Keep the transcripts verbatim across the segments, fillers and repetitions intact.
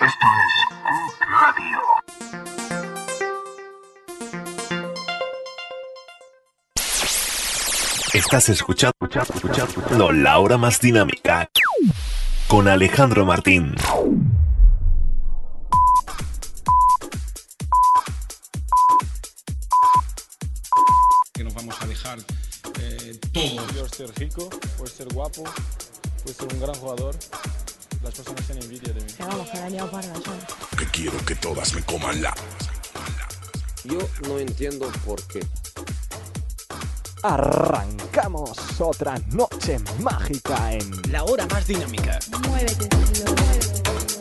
Esto es Q Radio. Estás escuchando, escuchando La Hora Más Dinámica con Alejandro Martín. Que nos vamos a dejar eh, todos. Puedes ser rico, puedes ser guapo, puedes ser un gran jugador. Las personas tienen envidia de mí. Que vamos, que la he liado parda, ¿sabes? Que quiero que todas me coman la... Yo no entiendo por qué. Arrancamos otra noche mágica en La Hora Más Dinámica. Muévete, tío, muévete.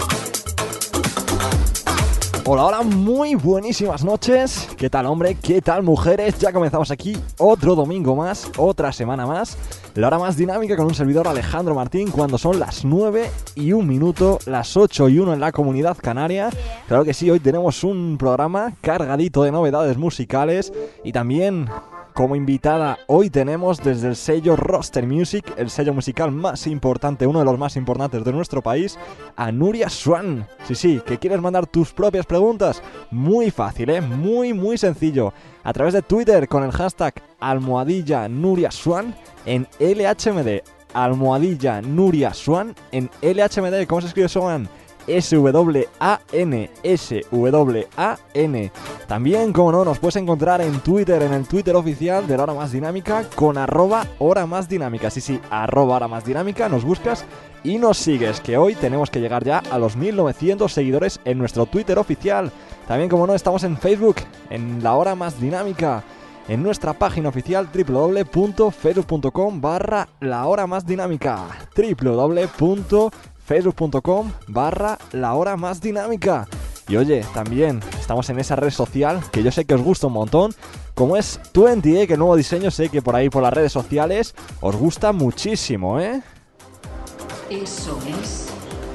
Hola, hola, muy buenísimas noches. ¿Qué tal, hombre? ¿Qué tal, mujeres? Ya comenzamos aquí otro domingo más, otra semana más. La Hora Más Dinámica con un servidor, Alejandro Martín, cuando son las nueve y un minuto, las ocho y uno en la Comunidad Canaria. Claro que sí, hoy tenemos un programa cargadito de novedades musicales y también... Como invitada hoy tenemos desde el sello Roster Music, el sello musical más importante, uno de los más importantes de nuestro país, a Nuria Swan. Sí, sí, ¿que quieres mandar tus propias preguntas? Muy fácil, ¿eh? Muy, muy sencillo. A través de Twitter con el hashtag almohadilla Nuria Swan en L H M D. Almohadilla Nuria Swan en L H M D. ¿Cómo se escribe Swan? S W A N, S W A N. También, como no, nos puedes encontrar en Twitter, en el Twitter oficial de La Hora Más Dinámica, con arroba Hora Más Dinámica. Sí, sí, arroba Hora Más Dinámica, nos buscas y nos sigues, que hoy tenemos que llegar ya a los mil novecientos seguidores en nuestro Twitter oficial. También, como no, estamos en Facebook, en La Hora Más Dinámica, en nuestra página oficial w w w punto facebook punto com barra La Hora Más Dinámica, w w w punto facebook punto com barra La Hora Más Dinámica. Y oye, también estamos en esa red social que yo sé que os gusta un montón, como es veinte, ¿eh? Que el nuevo diseño sé que por ahí por las redes sociales os gusta muchísimo, ¿eh? Eso es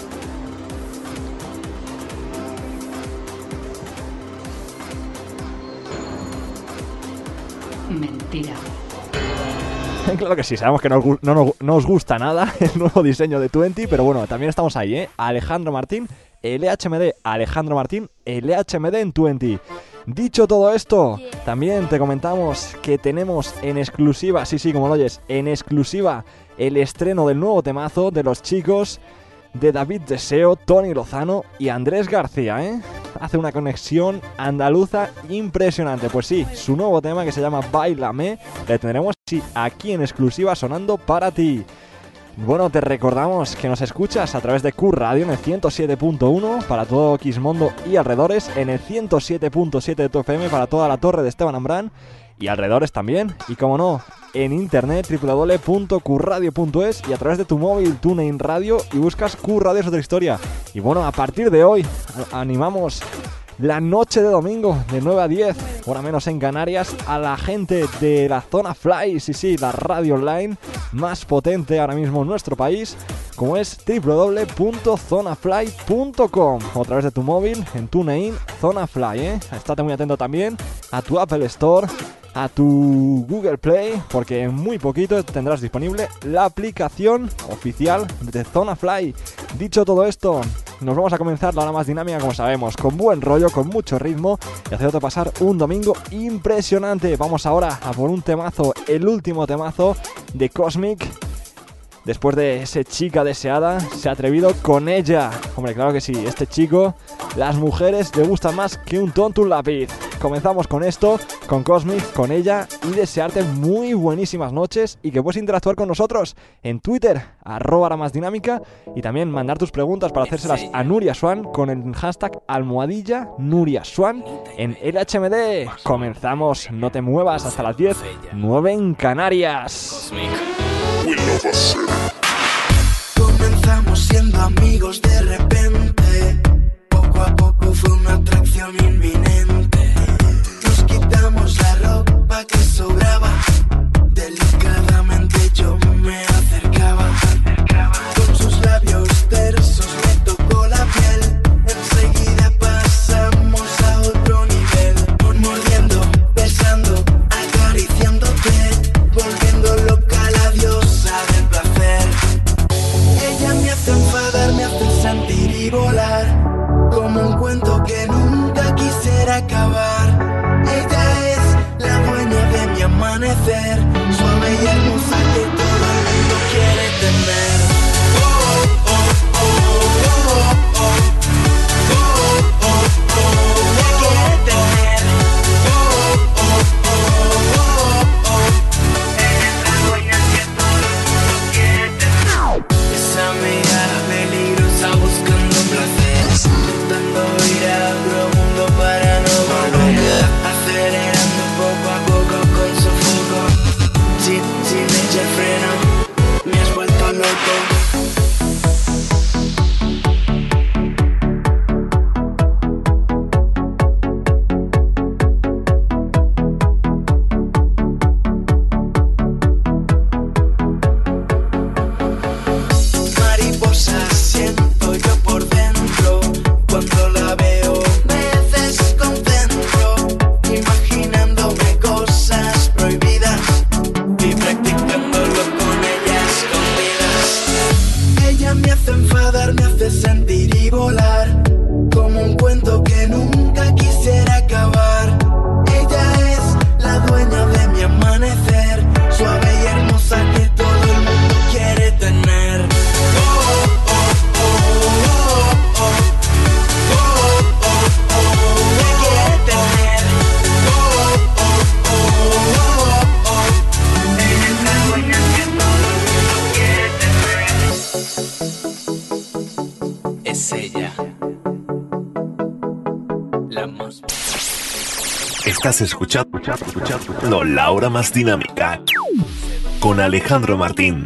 mentira. Claro que sí, sabemos que no os, no, no, no os gusta nada el nuevo diseño de veinte, pero bueno, también estamos ahí, ¿eh? Alejandro Martín, L H M D, Alejandro Martín, L H M D en veinte. Dicho todo esto, también te comentamos que tenemos en exclusiva, sí, sí, como lo oyes, en exclusiva el estreno del nuevo temazo de los chicos de David Deseo, Tony Lozano y Andrés García, ¿eh? Hace una conexión andaluza impresionante. Pues sí, su nuevo tema que se llama Báilame, le tendremos sí, aquí en exclusiva sonando para ti. Bueno, te recordamos que nos escuchas a través de Q Radio en el ciento siete punto uno para todo Quismondo y alrededores, en el ciento siete punto siete de tu F M para toda la torre de Esteban Ambrán y alrededores también, y como no, en internet w w w punto q radio punto es y a través de tu móvil TuneIn Radio y buscas Q Radio es otra historia. Y bueno, a partir de hoy animamos la noche de domingo de nueve a diez, hora menos en Canarias, a la gente de la Zona Fly, sí, sí, la radio online más potente ahora mismo en nuestro país, como es w w w punto zona fly punto com, o a través de tu móvil en TuneIn, Zona Fly, ¿eh? Estate muy atento también a tu Apple Store, a tu Google Play, porque en muy poquito tendrás disponible la aplicación oficial de Zona Fly. Dicho todo esto, nos vamos a comenzar la hora más dinámica, como sabemos, con buen rollo, con mucho ritmo y haciéndote pasar un domingo impresionante. Vamos ahora a por un temazo, el último temazo de Cosmic. Después de ese Chica Deseada, se ha atrevido con ella. Hombre, claro que sí, este chico, las mujeres le gustan más que un tonto un lápiz. Comenzamos con esto, con Cosmic, con ella, y desearte muy buenísimas noches y que puedes interactuar con nosotros en Twitter, arroba Hora Más Dinámica, y también mandar tus preguntas para hacérselas a Nuria Swan con el hashtag almohadilla Nuria Swan en L H M D. Comenzamos, no te muevas, hasta las diez, nueve en Canarias. Comenzamos siendo amigos, de repente poco a poco fue una atracción inminente. Nos quitamos la ropa que sobraba, delicadamente yo me acercaba. Con sus labios tersos me tocó la piel, enseguida pasamos a otro nivel. Mordiendo, besando, acariciándote, volviendo loca la diosa del placer. Ella me hace enfadar, me hace sentir y volar. Mariposas siento yo por dentro, cuando la veo me desconcentro, imaginándome cosas prohibidas y practicándolo con ella escondidas. Ella me hace enfadar, me hace sentir y volar, como un cuento que nunca quisiera acabar. Ella es la dueña de mi amanecer, suave y hermosa que todo el mundo quiere tener. Es ella, la más. Estás escuchando, escuchando La Hora Más Dinámica con Alejandro Martín.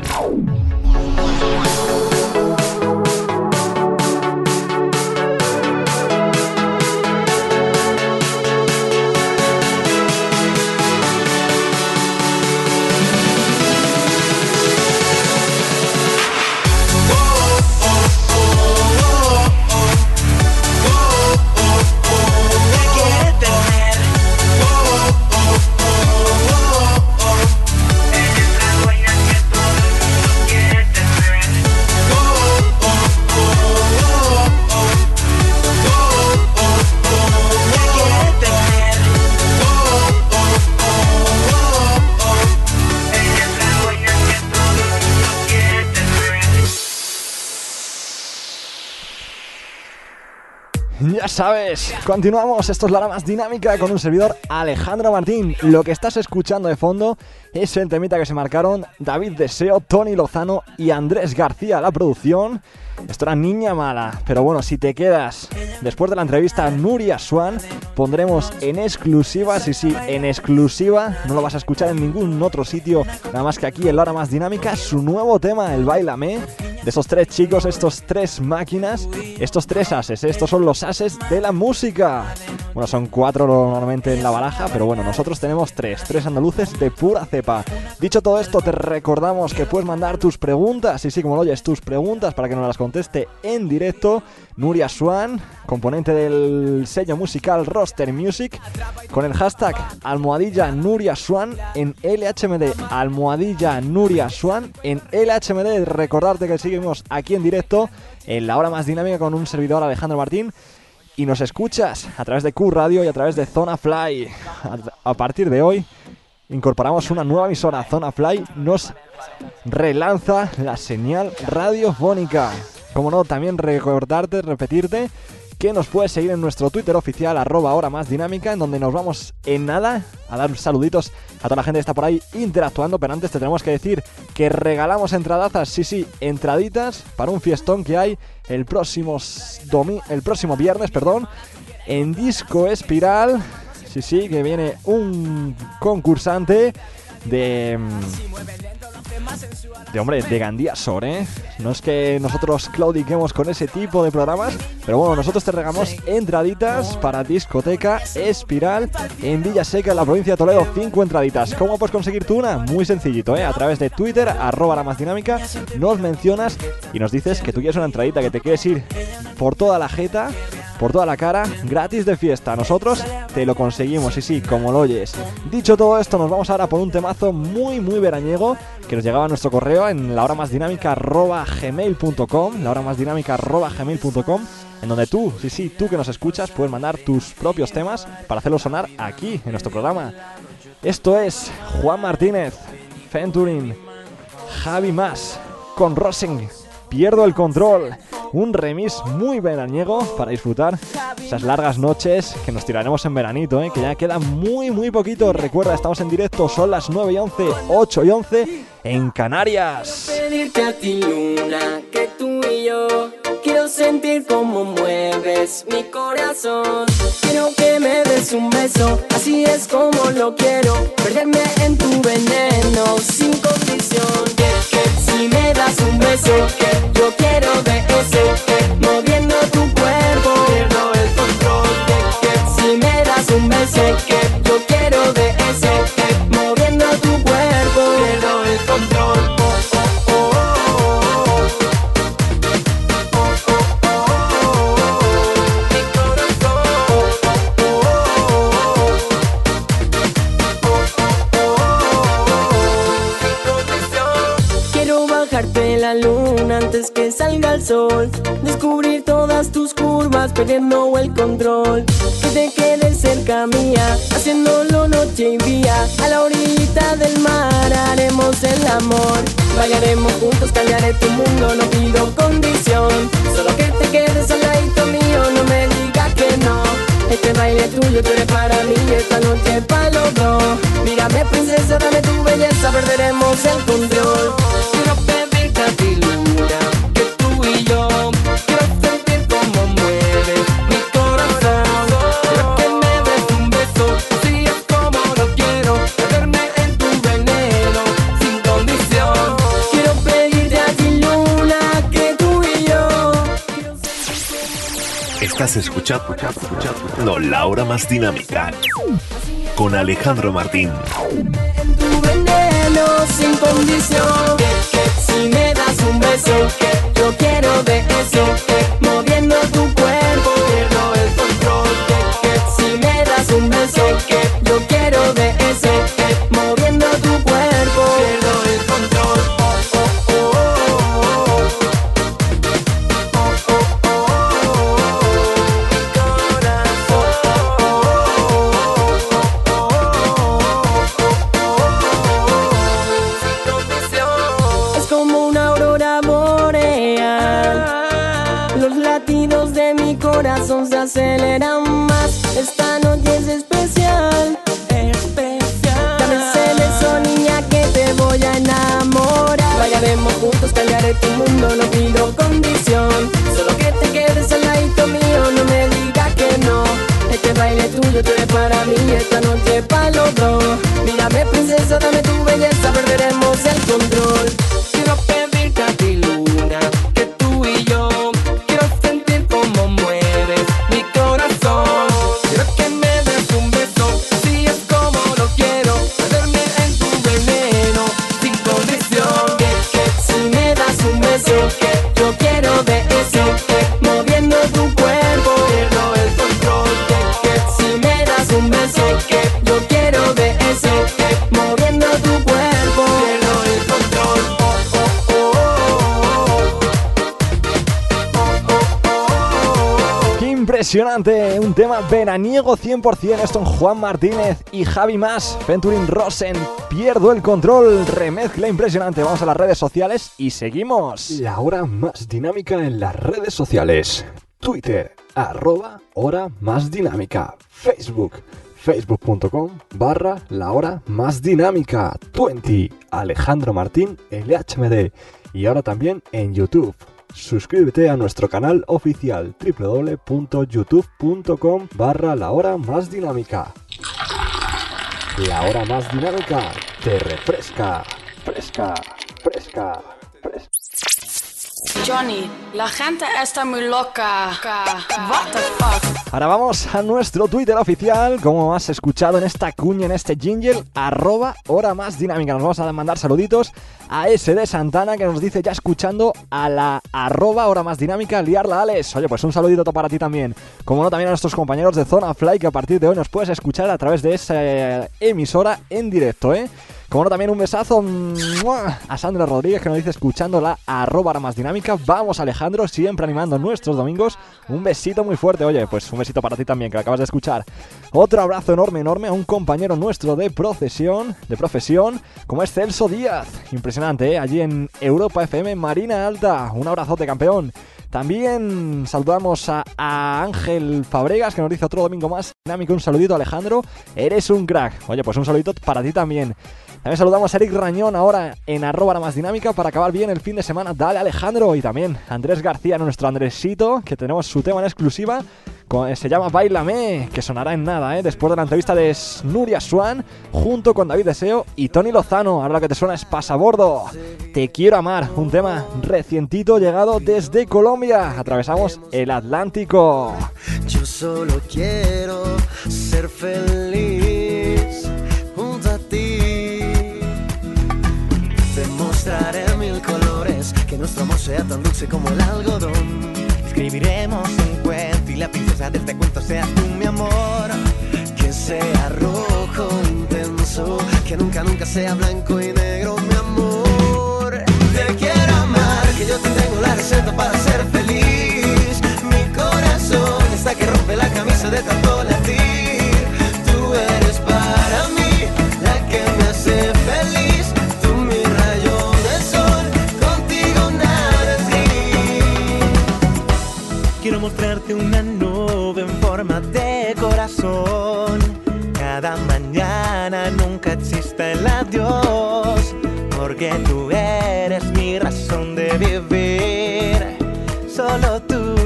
Ya sabes, continuamos, esto es La Hora Más Dinámica con un servidor Alejandro Martín. Lo que estás escuchando de fondo es el temita que se marcaron David Deseo, Tony Lozano y Andrés García, la producción. Esto era Niña Mala, pero bueno, si te quedas después de la entrevista a Nuria Swan, pondremos en exclusiva, sí, sí, en exclusiva, no lo vas a escuchar en ningún otro sitio, nada más que aquí en La Hora Más Dinámica, su nuevo tema, el Báilame, de esos tres chicos, estos tres máquinas, estos tres ases, estos son los ases de la música. Bueno, son cuatro normalmente en la baraja, pero bueno, nosotros tenemos tres, tres andaluces de pura cepa. Dicho todo esto, te recordamos que puedes mandar tus preguntas, sí, sí, como lo oyes, tus preguntas para que nos las conteste en directo Nuria Swan, componente del sello musical Roster Music, con el hashtag almohadilla Nuria Swan en L H M D, almohadilla Nuria Swan en L H M D. Recordarte que seguimos aquí en directo en La Hora Más Dinámica con un servidor Alejandro Martín y nos escuchas a través de Q Radio y a través de Zona Fly. A, a partir de hoy incorporamos una nueva emisora, Zona Fly nos relanza la señal radiofónica. Como no, también recordarte, repetirte que nos puedes seguir en nuestro Twitter oficial, arroba Hora Más Dinámica, en donde nos vamos en nada a dar saluditos a toda la gente que está por ahí interactuando. Pero antes te tenemos que decir que regalamos entradazas, sí, sí, entraditas para un fiestón que hay el próximo, domi- el próximo viernes, perdón, en Disco Espiral. Sí, sí, que viene un concursante de... De hombre, de Gandía Sor, ¿eh? No es que nosotros claudiquemos con ese tipo de programas, pero bueno, nosotros te regalamos entraditas para Discoteca Espiral en Villaseca, en la provincia de Toledo. Cinco entraditas. ¿Cómo puedes conseguir tú una? Muy sencillito, ¿eh? A través de Twitter, arroba La Más Dinámica, nos mencionas y nos dices que tú quieres una entradita, que te quieres ir por toda la jeta, por toda la cara, gratis de fiesta. Nosotros te lo conseguimos, y sí, como lo oyes. Dicho todo esto, nos vamos ahora por un temazo muy, muy veraniego que nos llegaba a nuestro correo en lahoramaasdinámica arroba gmail punto com, lahoramaasdinámica arroba gmail punto com, en donde tú, sí, sí, tú que nos escuchas, puedes mandar tus propios temas para hacerlos sonar aquí, en nuestro programa. Esto es Juan Martínez, Fenturin, Javi Mas, con Rosen, Pierdo el Control. Un remix muy veraniego para disfrutar esas largas noches que nos tiraremos en veranito, ¿eh? Que ya queda muy, muy poquito. Recuerda, estamos en directo, son las nueve y once, ocho y once en Canarias. Pedirte a ti, luna, que tú y yo quiero sentir cómo mueves mi corazón. Quiero que me des un beso, así es como lo quiero. Perderme en tu veneno sin condición. Que, que si si me das un beso, yo quiero de eso, moviendo tu cuerpo, pierdo el control. Si me das un beso, yo quiero de eso, moviendo tu cuerpo, pierdo el control. La luna antes que salga el sol, descubrir todas tus curvas perdiendo el control, que te quedes cerca mía, haciéndolo noche y día, a la orillita del mar haremos el amor, bailaremos juntos, cambiaré tu mundo, no pido condición, solo que te quedes al ladito mío, no me digas que no, este baile tuyo, tú eres para mí, esta noche es pa' los dos, mírame princesa, dame tu belleza, perderemos el control. Quiero pedirte a ti, luna, que tú y yo, quiero sentir cómo mueves mi corazón, quiero que me des un beso, así es como lo quiero, perderme en tu veneno, sin condición. Quiero pedirte a ti, luna, que tú y yo, quiero sentir. Estás escuchando, escuchando La Hora Más Dinámica con Alejandro Martín. En tu veneno, sin condición. Si me das un beso, yo quiero de eso, moviendo tu cuerpo, pierdo el control. Si me das un beso, yo quiero de eso, moviendo tu cuerpo, pierdo el control. Corazón se aceleran más. Esta noche es especial, especial. Dame celoso, niña, que te voy a enamorar. Bailaremos juntos, cambiaré tu mundo, no pido condición. Solo que te quedes al ladito mío, no me digas que no. Este baile tuyo, tú eres para mí, esta noche es pa' los dos. Mírame princesa, dame tu belleza, perderemos el control. Quiero pedirte a ti, luna, que tú y yo, quiero sentir cómo mueves mi corazón, quiero que me des un beso, así es como lo quiero, perderme en tu veneno, sin condición. Si me das un beso, yo quiero de eso, moviendo tu cuerpo, pierdo el control. Si me das un beso, yo quiero de eso, moviendo tu cuerpo, pierdo el control. Impresionante, un tema veraniego cien por ciento. Esto en Juan Martínez y Javi Mas, Venturín Rosen, Pierdo el Control, remezcla impresionante. Vamos a las redes sociales y seguimos. La hora más dinámica en las redes sociales. Twitter, arroba hora más dinámica. Facebook, facebook.com barra la hora más dinámica. veinte, Alejandro Martín, L H M D. Y ahora también en YouTube. Suscríbete a nuestro canal oficial www.youtube.com barra la hora más dinámica. La hora más dinámica te refresca. Fresca, fresca, fresca. Johnny, la gente está muy loca. What the fuck? Ahora vamos a nuestro Twitter oficial, como has escuchado en esta cuña, en este jingle, arroba hora más dinámica. Nos vamos a mandar saluditos a S D Santana, que nos dice ya escuchando a la arroba hora más dinámica, liarla Alex. Oye, pues un saludito para ti también. Como no, también a nuestros compañeros de Zona Fly, que a partir de hoy nos puedes escuchar a través de esa emisora en directo, ¿eh? Como no, también un besazo a Sandra Rodríguez, que nos dice escuchando la arroba hora más dinámica. Vamos, Alejandro, siempre animando nuestros domingos. Un besito muy fuerte. Oye, pues un besito para ti también, que lo acabas de escuchar. Otro abrazo enorme, enorme a un compañero nuestro de procesión, de profesión, como es Celso Díaz. Impresionante, ¿eh? Allí en Europa F M, Marina Alta. Un abrazote, campeón. También saludamos a, a Ángel Fabregas, que nos dice otro domingo más dinámico. Un saludito, Alejandro, eres un crack. Oye, pues un saludito para ti también. También saludamos a Eric Rañón ahora en arroba la más dinámica para acabar bien el fin de semana. Dale, Alejandro. Y también Andrés García, nuestro Andresito, que tenemos su tema en exclusiva Se llama Báilame, que sonará en nada, ¿eh? Después de la entrevista de Nuria Swan, junto con David Deseo y Tony Lozano. Ahora lo que te suena es Pasabordo. Te quiero amar, un tema recientito llegado desde Colombia. Atravesamos el Atlántico. Yo solo quiero ser feliz junto a ti. Te mostraré mil colores, que nuestro amor sea tan dulce como el algodón. Escribiremos un cuento y la princesa de este cuento seas tú, mi amor. Que sea rojo intenso, que nunca, nunca sea blanco y negro, mi amor. Te quiero amar, que yo te tengo la receta para ser feliz. Mi corazón está que rompe la camisa de tanto latir. Tú eres para mí la que me hace feliz. Tú mi rayo de sol, contigo nada es gris. Quiero mostrarte una nube en forma de corazón. Cada mañana nunca existe el adiós, porque tú eres mi razón de vivir. Solo tú.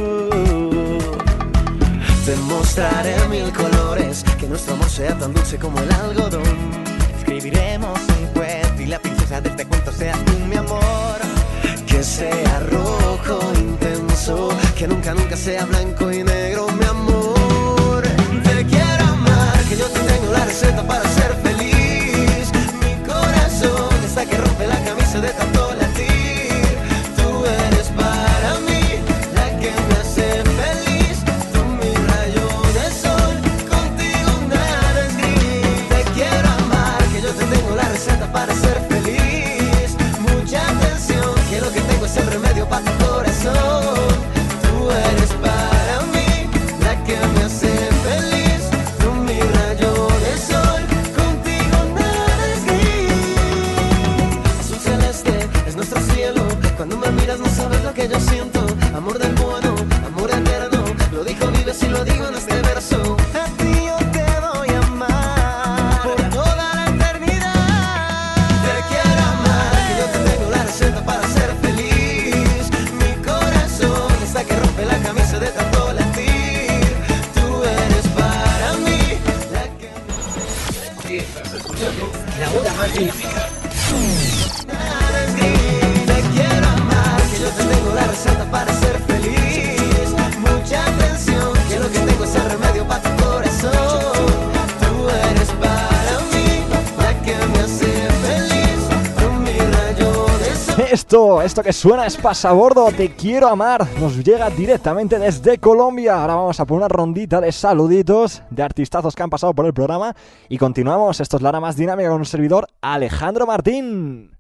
Te mostraré mil colores, que nuestro amor sea tan dulce como el algodón. Escribiremos un cuento y la princesa de este cuento seas tú, mi amor. Que sea rojo intenso, que nunca, nunca sea blanco y negro, mi amor. Te quiero amar, que yo te tengo la receta para ser feliz. Mi corazón está que rompe la camisa de tanto latir. Tú eres para mí la que me hace feliz. Tú mi rayo de sol, contigo nada es gris. Te quiero amar, que yo te tengo la receta para ser feliz. Mucha atención, que lo que tengo es el remedio para tu corazón. Tú eres para mí la que me hace feliz. Tú mi rayo de sol, contigo nada es gris. Azul celeste es nuestro cielo. Cuando me miras no sabes lo que yo siento. Amor del bueno, amor eterno. Lo dijo Vives y lo digo en este verso. A ti yo te doy a amar por toda la eternidad. Te quiero amar, que yo te tengo la receta para ser feliz. Mi corazón está que rompe la camisa de tanto latir. Tú eres para mí la que me... Estás escuchando La Hora Más Dinámica. Nada es gris. Te quiero amar, que yo te tengo la receta para ser feliz. Mucha atención, que lo que tengo es el remedio para tu corazón. Tú eres para mí la que me hace feliz. Tú mi rayo de sol. Esto, esto que suena es Pasabordo, Te quiero amar. Nos llega directamente desde Colombia. Ahora vamos a poner una rondita de saluditos de artistazos que han pasado por el programa. Y continuamos. Esto es la hora más dinámica con un servidor, Alejandro Martín.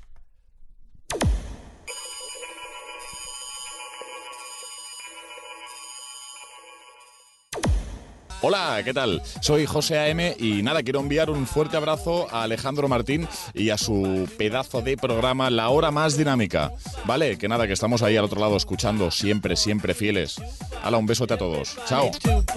Hola, ¿qué tal? Soy José A M y nada, quiero enviar un fuerte abrazo a Alejandro Martín y a su pedazo de programa La Hora Más Dinámica. Vale, que nada, que estamos ahí al otro lado escuchando, siempre, siempre fieles. Hala, un besote a todos. Chao.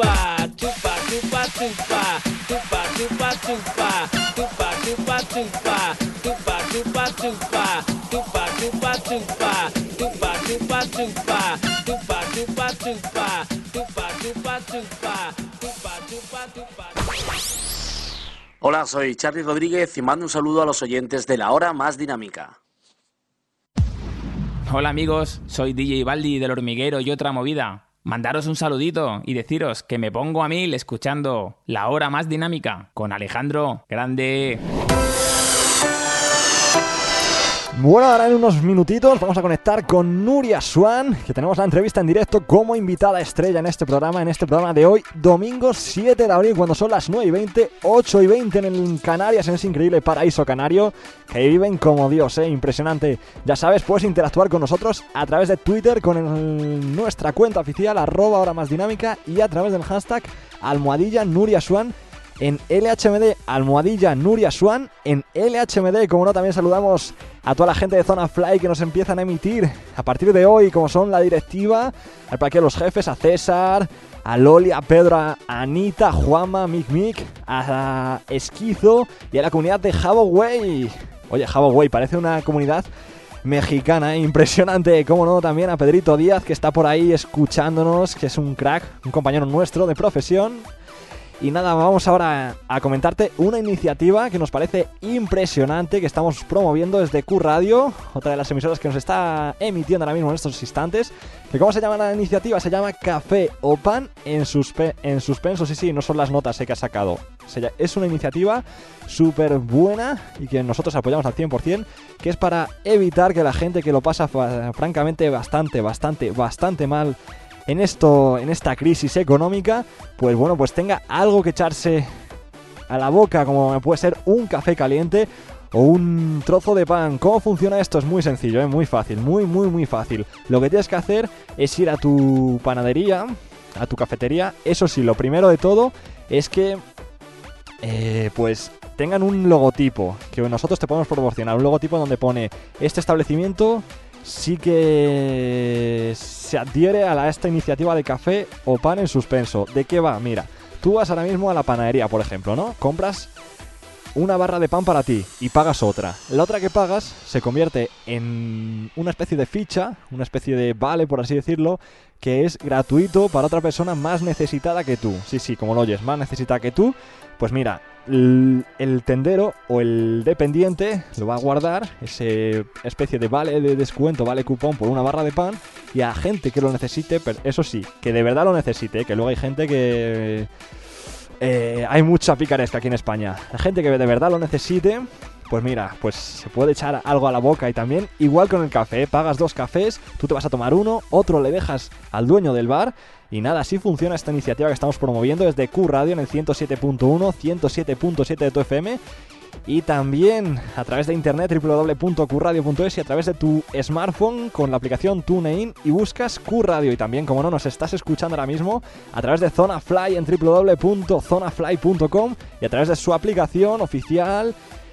Hola, soy Charly Rodríguez y mando un saludo a los oyentes de La Hora Más Dinámica. Hola amigos, soy D J Baldi del Hormiguero y otra movida. Mandaros un saludito y deciros que me pongo a mil escuchando La Hora Más Dinámica con Alejandro Grande. Bueno, ahora en unos minutitos vamos a conectar con Nuria Swan, que tenemos la entrevista en directo como invitada estrella en este programa, en este programa de hoy, domingo siete de abril, cuando son las nueve y veinte, ocho y veinte en el Canarias, en ese increíble paraíso canario, que viven como Dios, ¿eh? Impresionante. Ya sabes, puedes interactuar con nosotros a través de Twitter, con el, nuestra cuenta oficial, arroba hora más dinámica, y a través del hashtag almohadilla Nuria Swan. En L H M D, almohadilla Nuria Swan, en L H M D, como no, también saludamos a toda la gente de Zona Fly que nos empiezan a emitir a partir de hoy, como son la directiva, al parque de los jefes, a César, a Loli, a Pedro, a Anita, a Juanma, a Mic Mic, a Esquizo y a la comunidad de Jabo Way. Oye, Jabo Way, parece una comunidad mexicana, ¿eh? Impresionante, cómo no, también a Pedrito Díaz, que está por ahí escuchándonos, que es un crack, un compañero nuestro de profesión. Y nada, vamos ahora a comentarte una iniciativa que nos parece impresionante, que estamos promoviendo desde Q Radio, otra de las emisoras que nos está emitiendo ahora mismo en estos instantes. ¿Que cómo se llama la iniciativa? Se llama Café o Pan en, suspe en suspenso. Sí, sí, no son las notas eh, que ha sacado. Se es una iniciativa súper buena y que nosotros apoyamos al cien por cien, que es para evitar que la gente que lo pasa francamente bastante, bastante, bastante mal en esto, en esta crisis económica, pues bueno, pues tenga algo que echarse a la boca, como puede ser un café caliente o un trozo de pan. ¿Cómo funciona esto? Es muy sencillo, ¿eh? Muy fácil, muy, muy, muy fácil. Lo que tienes que hacer es ir a tu panadería, a tu cafetería. Eso sí, lo primero de todo es que, eh, pues, tengan un logotipo, que nosotros te podemos proporcionar. Un logotipo donde pone, este establecimiento sí que se adhiere a la, esta iniciativa de café o pan en suspenso. ¿De qué va? Mira, tú vas ahora mismo a la panadería, por ejemplo, ¿no? Compras una barra de pan para ti y pagas otra. La otra que pagas se convierte en una especie de ficha, una especie de vale, por así decirlo, que es gratuito para otra persona más necesitada que tú. Sí, sí, como lo oyes, más necesitada que tú. Pues mira, el, el tendero o el dependiente lo va a guardar, ese especie de vale de descuento, vale cupón por una barra de pan, y a gente que lo necesite, pero eso sí, que de verdad lo necesite, que luego hay gente que... Eh, hay mucha picaresca aquí en España. La gente que de verdad lo necesite, pues mira, pues se puede echar algo a la boca. Y también, igual con el café, pagas dos cafés, tú te vas a tomar uno, otro le dejas al dueño del bar. Y nada, así funciona esta iniciativa que estamos promoviendo desde Q Radio en el ciento siete punto uno, ciento siete punto siete de tu F M. Y también a través de internet doble u doble u doble u punto q radio punto es y a través de tu smartphone con la aplicación TuneIn y buscas Q Radio. Y también, como no, nos estás escuchando ahora mismo a través de Zona Fly en doble u doble u doble u punto zona fly punto com y a través de su aplicación oficial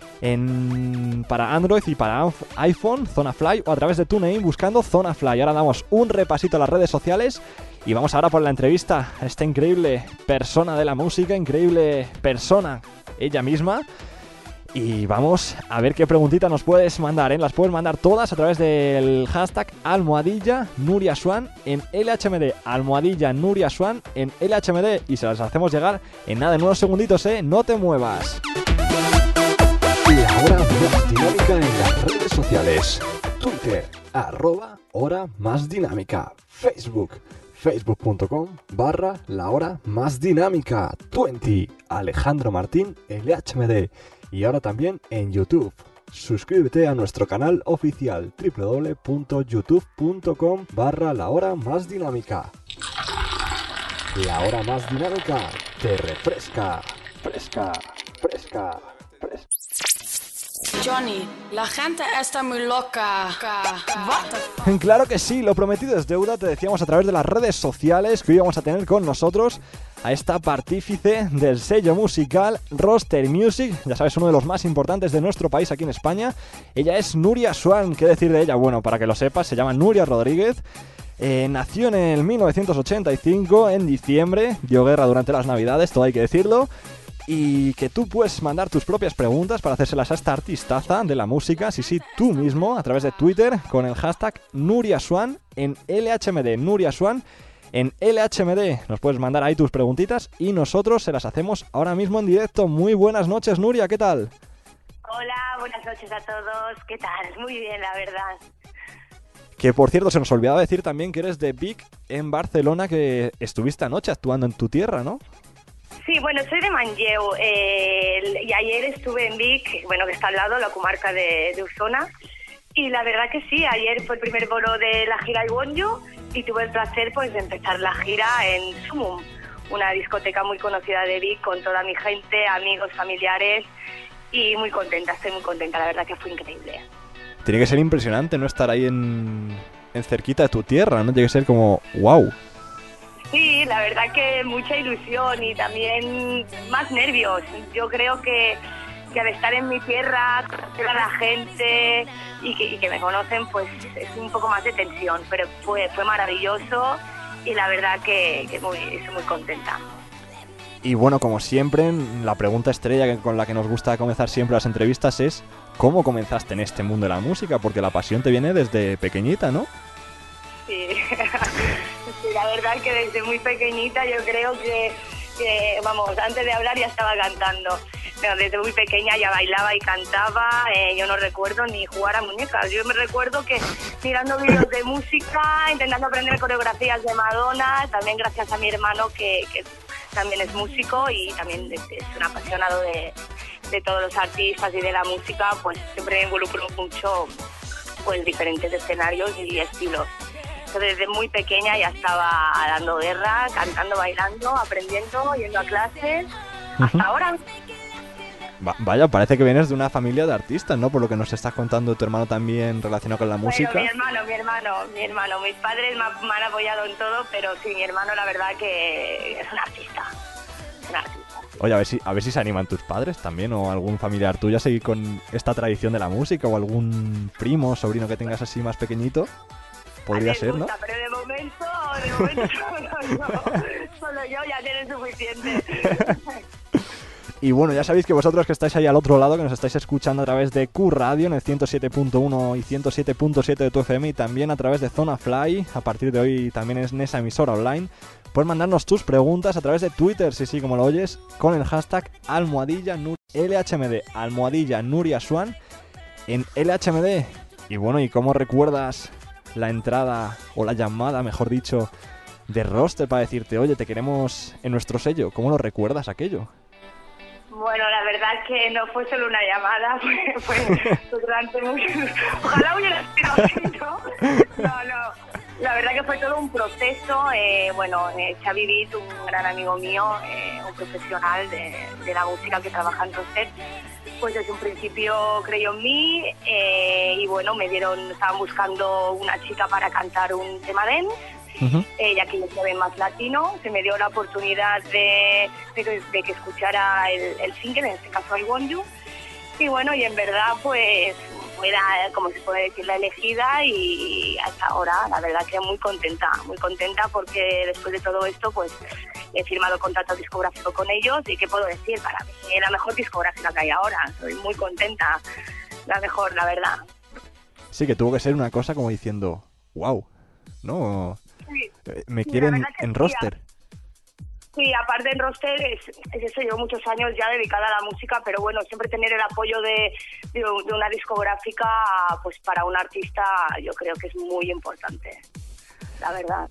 en, para Android y para iPhone, Zona Fly, o a través de TuneIn buscando Zona Fly. Ahora damos un repasito a las redes sociales y vamos ahora por la entrevista a esta increíble persona de la música, increíble persona ella misma. Y vamos a ver qué preguntita nos puedes mandar, ¿eh? Las puedes mandar todas a través del hashtag almohadilla Nuria Swan en L H M D, almohadilla Nuria Swan en L H M D, y se las hacemos llegar en nada, en unos segunditos, ¿eh? No te muevas. Y ahora más dinámica en las redes sociales. Twitter, arroba hora más dinámica. Facebook, facebook.com barra la hora más dinámica. veinte, Alejandro Martín, L H M D. Y ahora también en YouTube. Suscríbete a nuestro canal oficial doble u doble u doble u punto youtube punto com barra la hora más dinámica. La hora más dinámica te refresca. Fresca, fresca, fresca. Johnny, la gente está muy loca. Claro que sí, lo prometido es deuda. Te decíamos a través de las redes sociales que hoy vamos a tener con nosotros a esta partícipe del sello musical Roster Music, ya sabes, uno de los más importantes de nuestro país aquí en España. Ella es Nuria Swan. ¿Qué decir de ella? Bueno, para que lo sepas, se llama Nuria Rodríguez. Eh, nació en el mil novecientos ochenta y cinco, en diciembre, dio guerra durante las navidades, todo hay que decirlo. Y que tú puedes mandar tus propias preguntas para hacérselas a esta artistaza de la música, sí, sí, tú mismo, a través de Twitter, con el hashtag Nuria Swan en L H M D, Nuria Swan en L H M D. Nos puedes mandar ahí tus preguntitas y nosotros se las hacemos ahora mismo en directo. Muy buenas noches, Nuria, ¿qué tal? Hola, buenas noches a todos, ¿qué tal? Muy bien, la verdad. Que por cierto, se nos olvidaba decir también que eres de Vic en Barcelona, que estuviste anoche actuando en tu tierra, ¿no? Sí, bueno, soy de Manlleu eh, y ayer estuve en Vic, bueno, que está al lado, la comarca de, de Osona, y la verdad que sí, ayer fue el primer bolo de la gira I Want You y tuve el placer pues de empezar la gira en Sumum, una discoteca muy conocida de Vic, con toda mi gente, amigos, familiares, y muy contenta, estoy muy contenta, la verdad que fue increíble. Tiene que ser impresionante no estar ahí en, en cerquita de tu tierra, ¿no? Tiene que ser como wow. Sí, la verdad que mucha ilusión y también más nervios. Yo creo que, que al estar en mi tierra, conocer a la gente y que, y que me conocen, pues es un poco más de tensión, pero fue, fue maravilloso y la verdad que, que muy, estoy muy contenta. Y bueno, como siempre, la pregunta estrella que- con la que nos gusta comenzar siempre las entrevistas es ¿cómo comenzaste en este mundo de la música? Porque la pasión te viene desde pequeñita, ¿no? Sí. Sí, la verdad es que desde muy pequeñita yo creo que, que, vamos, antes de hablar ya estaba cantando. Pero desde muy pequeña ya bailaba y cantaba, eh, yo no recuerdo ni jugar a muñecas. Yo me recuerdo que mirando vídeos de música, intentando aprender coreografías de Madonna, también gracias a mi hermano que, que también es músico y también es, es un apasionado de, de todos los artistas y de la música, pues siempre me involucro mucho pues diferentes escenarios y estilos. Entonces, desde muy pequeña ya estaba dando guerra, cantando, bailando, aprendiendo, yendo a clases, hasta ahora. Va- vaya, parece que vienes de una familia de artistas, ¿no? Por lo que nos estás contando tu hermano también relacionado con la música. Pero mi hermano, mi hermano, mi hermano. Mis padres me, ha- me han apoyado en todo, pero sí, mi hermano la verdad que es un artista. Es un artista. Oye, a ver si a ver si se animan tus padres también o algún familiar tuyo a seguir con esta tradición de la música o algún primo o sobrino que tengas así más pequeñito. Podría Les ser, ¿no? gusta, pero de momento, de momento no, no. Solo yo ya tienen suficiente. Y bueno, ya sabéis que vosotros que estáis ahí al otro lado, que nos estáis escuchando a través de Q Radio en el ciento siete punto uno y ciento siete punto siete de tu F M y también a través de Zona Fly, a partir de hoy también es en esa emisora online, puedes mandarnos tus preguntas a través de Twitter, si sí, como lo oyes, con el hashtag almohadilla Nur- L H M D, almohadilla Nuria Swan en L H M D. Y bueno, ¿y cómo recuerdas la entrada, o la llamada, mejor dicho, de Roster para decirte, oye, te queremos en nuestro sello? ¿Cómo lo recuerdas aquello? Bueno, la verdad es que no fue solo una llamada, fue, fue durante mucho... Ojalá hubiera sido así, ¿no? No, no. La verdad que fue todo un proceso. Eh, bueno, eh, Xavi Beat, un gran amigo mío, eh, un profesional de, de la música que trabaja en Roster, pues desde un principio creyó en mí eh, y bueno, me dieron, estaban buscando una chica para cantar un tema dance. Uh-huh. Eh, ya que yo soy más latino, se me dio la oportunidad de, de, que- de que escuchara el, el single, en este caso I Want You, y bueno, y en verdad pues era, como se puede decir, la elegida y hasta ahora la verdad que muy contenta, muy contenta porque después de todo esto pues he firmado contrato discográfico con ellos y qué puedo decir, para mí es la mejor discográfica que hay ahora, soy muy contenta, la mejor, la verdad. Sí, que tuvo que ser una cosa como diciendo, wow, ¿no? Sí. Eh, Me Sí, quieren la verdad que en sí, Roster. Sí, aparte en Roster es, es eso, llevo muchos años ya dedicada a la música, pero bueno, siempre tener el apoyo de, de, de una discográfica, pues para un artista yo creo que es muy importante, la verdad.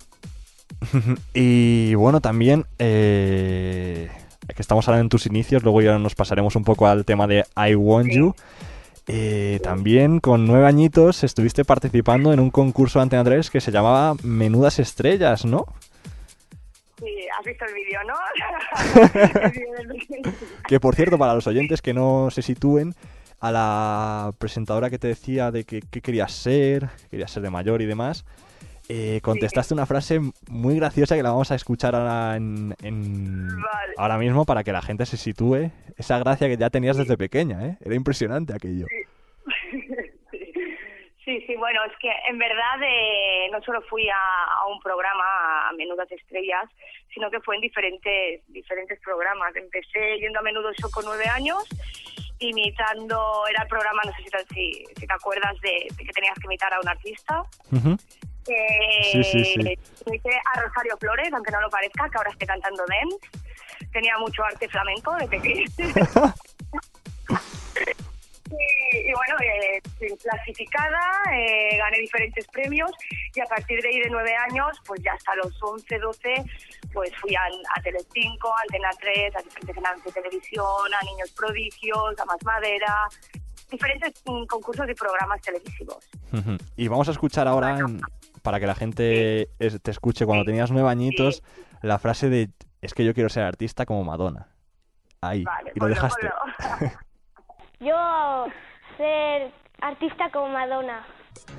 Y bueno, también, eh, que estamos hablando en tus inicios, luego ya nos pasaremos un poco al tema de I Want You. Eh, también con nueve añitos estuviste participando en un concurso de Antena tres que se llamaba Menudas Estrellas, ¿no? Sí, has visto el vídeo, ¿no? Que por cierto, para los oyentes que no se sitúen, a la presentadora que te decía de que, que querías ser, que querías ser de mayor y demás, eh, contestaste una frase muy graciosa que la vamos a escuchar ahora, en, en- Vale. ahora mismo para que la gente se sitúe. Esa gracia que ya tenías desde pequeña, ¿eh? Era impresionante aquello. Sí, sí, bueno, es que en verdad eh, no solo fui a, a un programa, a Menudas Estrellas, sino que fue en diferentes diferentes programas. Empecé yendo a Menudo Show con nueve años, imitando, era el programa, no sé si te, si, si te acuerdas, de, de que tenías que imitar a un artista. Ujú. Eh, Sí, sí, sí. Imité a Rosario Flores, aunque no lo parezca, que ahora esté cantando dance. Tenía mucho arte flamenco de pequeño. Y, y bueno, eh, fui clasificada, eh, gané diferentes premios y a partir de ahí de nueve años, pues ya hasta los once, doce, pues fui a, a Telecinco, a Antena tres, a diferentes canales de televisión, a Niños Prodigios, a Más Madera, diferentes mm, concursos y programas televisivos. Ujú. Y vamos a escuchar ahora, en- para que la gente es- te escuche cuando tenías nueve añitos, la frase de, es que yo quiero ser artista como Madonna. Ahí, Vale, y lo ponlo, dejaste. ponlo. Yo ser artista como Madonna.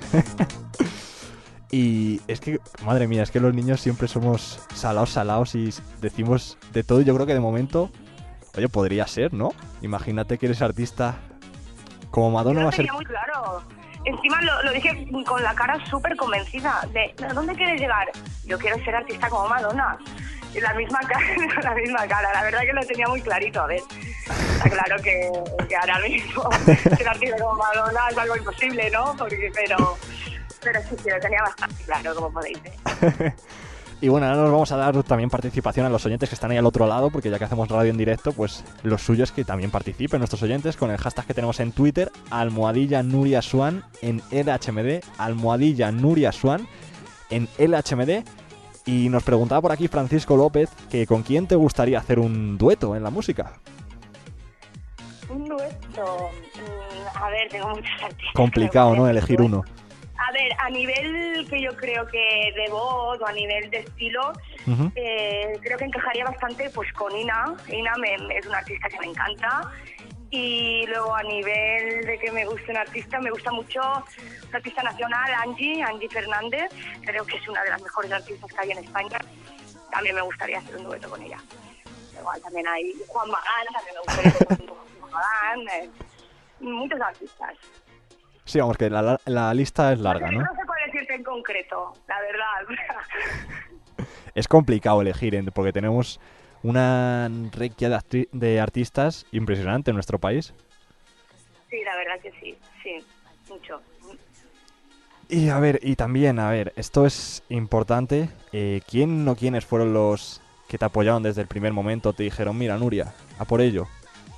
Y es que, madre mía, es que los niños siempre somos salados, salados y decimos de todo. Y yo creo que de momento, oye, podría ser, ¿no? Imagínate que eres artista como Madonna. Yo Va lo a ser... tenía muy claro. Encima lo, lo dije con la cara súper convencida de ¿a dónde quieres llegar? Yo quiero ser artista como Madonna. Y la misma cara, la misma cara. La verdad que lo tenía muy clarito. A ver, está claro que, que ahora mismo ser artista como Madonna es algo imposible, ¿no? Porque, pero, pero sí, sí, lo tenía bastante claro, como podéis ver. Y bueno, ahora nos vamos a dar también participación a los oyentes que están ahí al otro lado, porque ya que hacemos radio en directo, pues lo suyo es que también participen nuestros oyentes con el hashtag que tenemos en Twitter, almohadilla Nuria Swan en L H M D, almohadilla Nuria Swan en L H M D. Y nos preguntaba por aquí Francisco López que con quién te gustaría hacer un dueto en la música. Un dueto, mm, a ver, tengo muchos artistas. Complicado, ¿no? Elegir uno. A ver, a nivel que yo creo que de voz o a nivel de estilo, Uh-huh. eh, creo que encajaría bastante pues con Ina. Ina me, me- es una artista que me encanta. Y luego a nivel de que me guste un artista, me gusta mucho una artista nacional, Angie, Angie Fernández. Creo que es una de las mejores artistas que hay en España. También me gustaría hacer un dueto con ella. Igual también hay Juan Magán, también me gustaría hacer un dueto con Juan Magán. eh, muchos artistas. Sí, vamos, que la, la- la lista es larga, ¿no? No sé cuál decirte en concreto, la verdad. Es complicado elegir, ¿eh? Porque tenemos una requia de, acti- de artistas impresionante en nuestro país. Sí, la verdad que sí, sí, mucho. Y a ver, y también, a ver, esto es importante. Eh, ¿Quién o quiénes fueron los que te apoyaron desde el primer momento? Te dijeron, mira, Nuria, a por ello.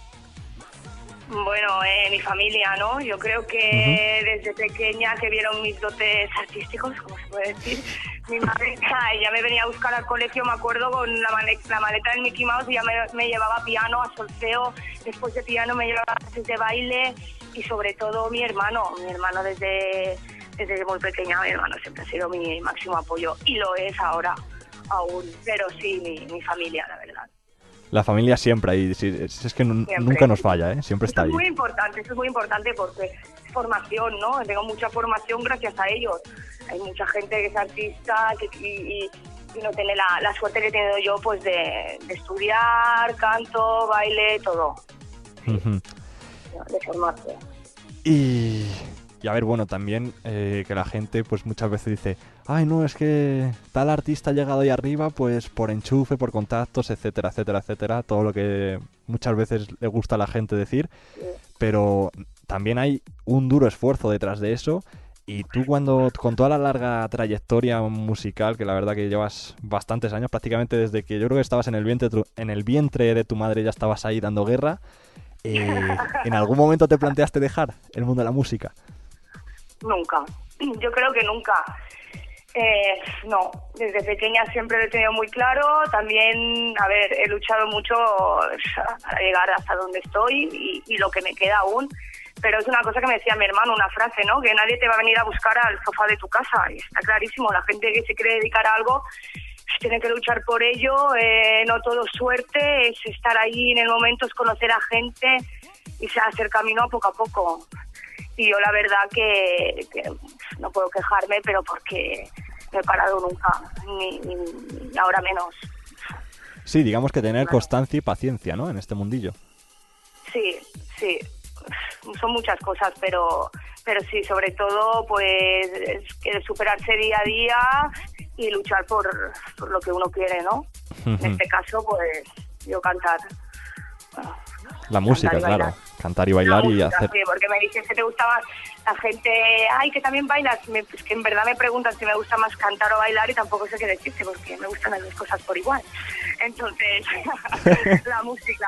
Bueno, eh, mi familia, ¿no? Yo creo que desde pequeña que vieron mis dotes artísticos, como se puede decir, mi madre ella me venía a buscar al colegio, me acuerdo, con la, male- la maleta del Mickey Mouse y ya me, me llevaba a piano, a solfeo, después de piano me llevaba a clases de baile y sobre todo mi hermano, mi hermano desde, desde muy pequeña, mi hermano siempre ha sido mi máximo apoyo y lo es ahora, aún, pero sí, mi, mi familia, la verdad. La familia siempre ahí, sí, es, es que nun- Siempre. nunca nos falla, ¿eh? Siempre está Eso ahí. es muy importante, eso es muy importante porque es formación, ¿no? Tengo mucha formación gracias a ellos. Hay mucha gente que es artista que, y, y- y no tiene la, la suerte que he tenido yo pues de, de estudiar, canto, baile, todo, Ujú. de formarse. Y, y a ver, bueno, también eh, que la gente pues muchas veces dice, ay no, es que tal artista ha llegado ahí arriba pues por enchufe, por contactos, etcétera, etcétera, etcétera, todo lo que muchas veces le gusta a la gente decir, pero también hay un duro esfuerzo detrás de eso. Y tú cuando, con toda la larga trayectoria musical, que la verdad que llevas bastantes años, prácticamente desde que yo creo que estabas en el vientre, tu- en el vientre de tu madre ya estabas ahí dando guerra, eh, ¿en algún momento te planteaste dejar el mundo de la música? Nunca, yo creo que nunca. Eh, no, desde pequeña siempre lo he tenido muy claro. También, a ver, he luchado mucho para llegar hasta donde estoy y, y lo que me queda aún. Pero es una cosa que me decía mi hermano, una frase, ¿no? Que nadie te va a venir a buscar al sofá de tu casa. Y está clarísimo, la gente que se quiere dedicar a algo tiene que luchar por ello. Eh, no todo es suerte, es estar ahí en el momento, es conocer a gente y se hacer camino poco a poco. Y yo la verdad que, que no puedo quejarme, pero porque no he parado nunca, ni, ni, ni ahora menos. Sí, digamos que tener constancia y paciencia, ¿no? En este mundillo. Sí, sí, son muchas cosas, pero pero sí, sobre todo pues es que superarse día a día y luchar por, por lo que uno quiere, ¿no? En este caso, pues yo cantar. Bueno, La música, cantar y claro. bailar. Cantar y bailar La y música, hacer... sí, porque me dices que te gusta más la gente, ay, que también bailas, me, pues que en verdad me preguntan si me gusta más cantar o bailar y tampoco sé qué decirte porque me gustan las dos cosas por igual. Entonces, la música,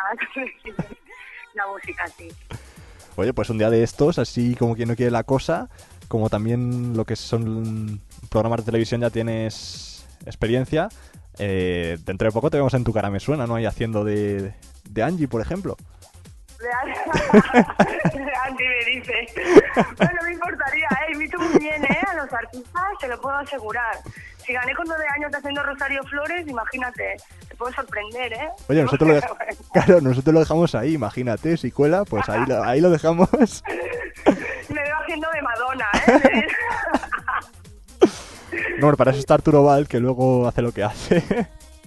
la música, sí. Oye, pues un día de estos, así como quien no quiere la cosa, como también lo que son programas de televisión ya tienes experiencia, eh, dentro de poco te vemos en Tu cara me suena, ¿no? Ahí haciendo de, de Angie, por ejemplo. Andy me dice, bueno, no me importaría, ¿eh? Imito muy bien, ¿eh? A los artistas, te lo puedo asegurar. Si gané con nueve años haciendo Rosario Flores, imagínate, te puedo sorprender, ¿eh? Oye, nosotros lo, dej- claro, nosotros lo dejamos ahí, imagínate, si cuela, pues ahí lo, ahí lo dejamos. Me veo haciendo de Madonna, ¿eh? No, bueno, para eso está Arturo Val, que luego hace lo que hace.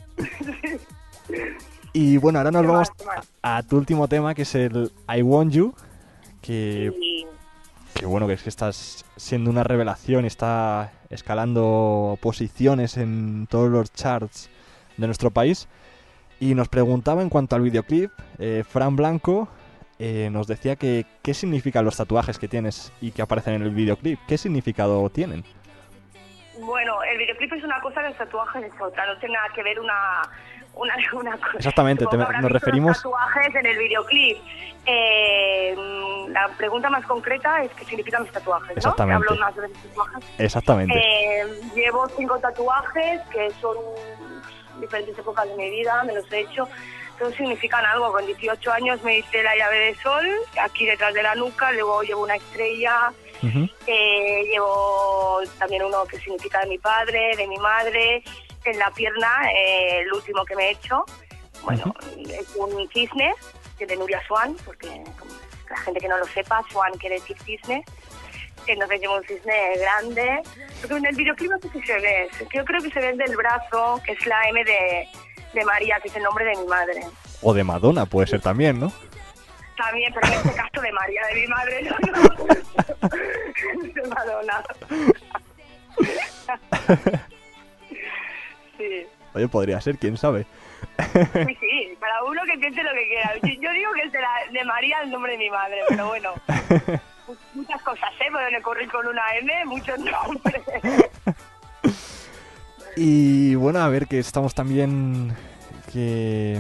Y bueno, ahora nos vamos a, a tu último tema, que es el I Want You, que, que bueno, que es que estás siendo una revelación, está escalando posiciones en todos los charts de nuestro país. Y nos preguntaba en cuanto al videoclip, eh, Fran Blanco eh, nos decía que qué significan los tatuajes que tienes y que aparecen en el videoclip. ¿Qué significado tienen? Bueno, el videoclip es una cosa, los tatuajes es otra, no tiene nada que ver una, una, una cosa. Exactamente, te, nos referimos... Los tatuajes en el videoclip. Eh, la pregunta más concreta es qué significan mis tatuajes, ¿no? Exactamente. Hablo más de mis tatuajes. Exactamente. Eh, llevo cinco tatuajes que son diferentes épocas de mi vida, me los he hecho. Todos significan algo. Con dieciocho años me hice la llave de sol, aquí detrás de la nuca, luego llevo una estrella, uh-huh. eh, llevo también uno que significa de mi padre, de mi madre, en la pierna, eh, el último que me he hecho, bueno, uh-huh. es un cisne, que de Nuria Swan, porque como la gente que no lo sepa, Swan quiere decir cisne. Entonces llevo un cisne grande, porque en el videoclip no sé si se ve, yo creo que se ve el del brazo, que es la M de, de María, que es el nombre de mi madre. O de Madonna, puede ser también, ¿no? También, pero en este caso de María, de mi madre, no, no. De Madonna. Sí. Oye, podría ser, quién sabe. Sí, sí, para uno que piense lo que quiera. Yo digo que es de, la, de María el nombre de mi madre, pero bueno. Muchas cosas, ¿eh? Pueden ocurrir con una M, muchos nombres. Y bueno, a ver, que estamos también... que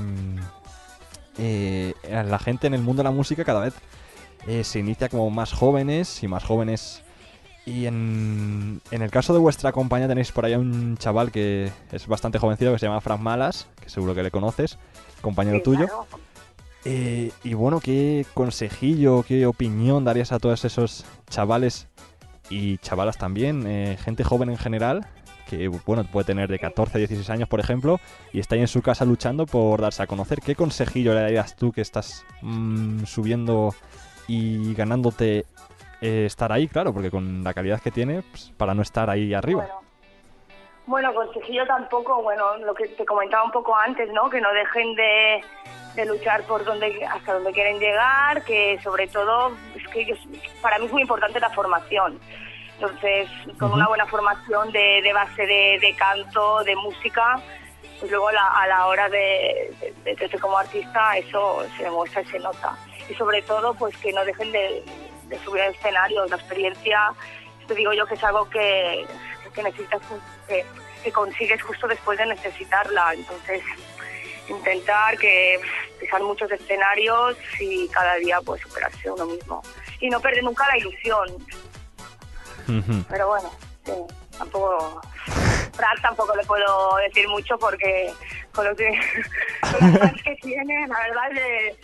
eh, la gente en el mundo de la música cada vez eh, se inicia como más jóvenes y más jóvenes. Y en, en el caso de vuestra compañía tenéis por ahí un chaval que es bastante jovencito, que se llama Fran Malas, que seguro que le conoces, compañero sí, tuyo. Claro. Eh, y bueno, ¿qué consejillo, qué opinión darías a todos esos chavales y chavalas también, eh, gente joven en general, que bueno, puede tener de catorce a dieciséis años, por ejemplo, y está ahí en su casa luchando por darse a conocer? ¿Qué consejillo le darías tú que estás mmm, subiendo y ganándote eh, estar ahí? Claro, porque con la calidad que tiene, pues, para no estar ahí arriba. Bueno. Bueno, consejillo tampoco, bueno, lo que te comentaba un poco antes, ¿no? Que no dejen de, de luchar por donde hasta donde quieren llegar, que sobre todo, es que ellos, para mí es muy importante la formación. Entonces, con uh-huh. una buena formación de, de base de, de canto, de música, pues luego a la, a la hora de, de, de, de como artista eso se demuestra y se nota. Y sobre todo, pues que no dejen de, de subir al escenario, la experiencia, te digo yo que es algo que... que necesitas, que, que consigues justo después de necesitarla. Entonces, intentar que pisar muchos escenarios y cada día pues superarse uno mismo. Y no perder nunca la ilusión. Uh-huh. Pero bueno, sí, tampoco... Frank tampoco le puedo decir mucho porque con lo que con las fans que tiene, la verdad es de...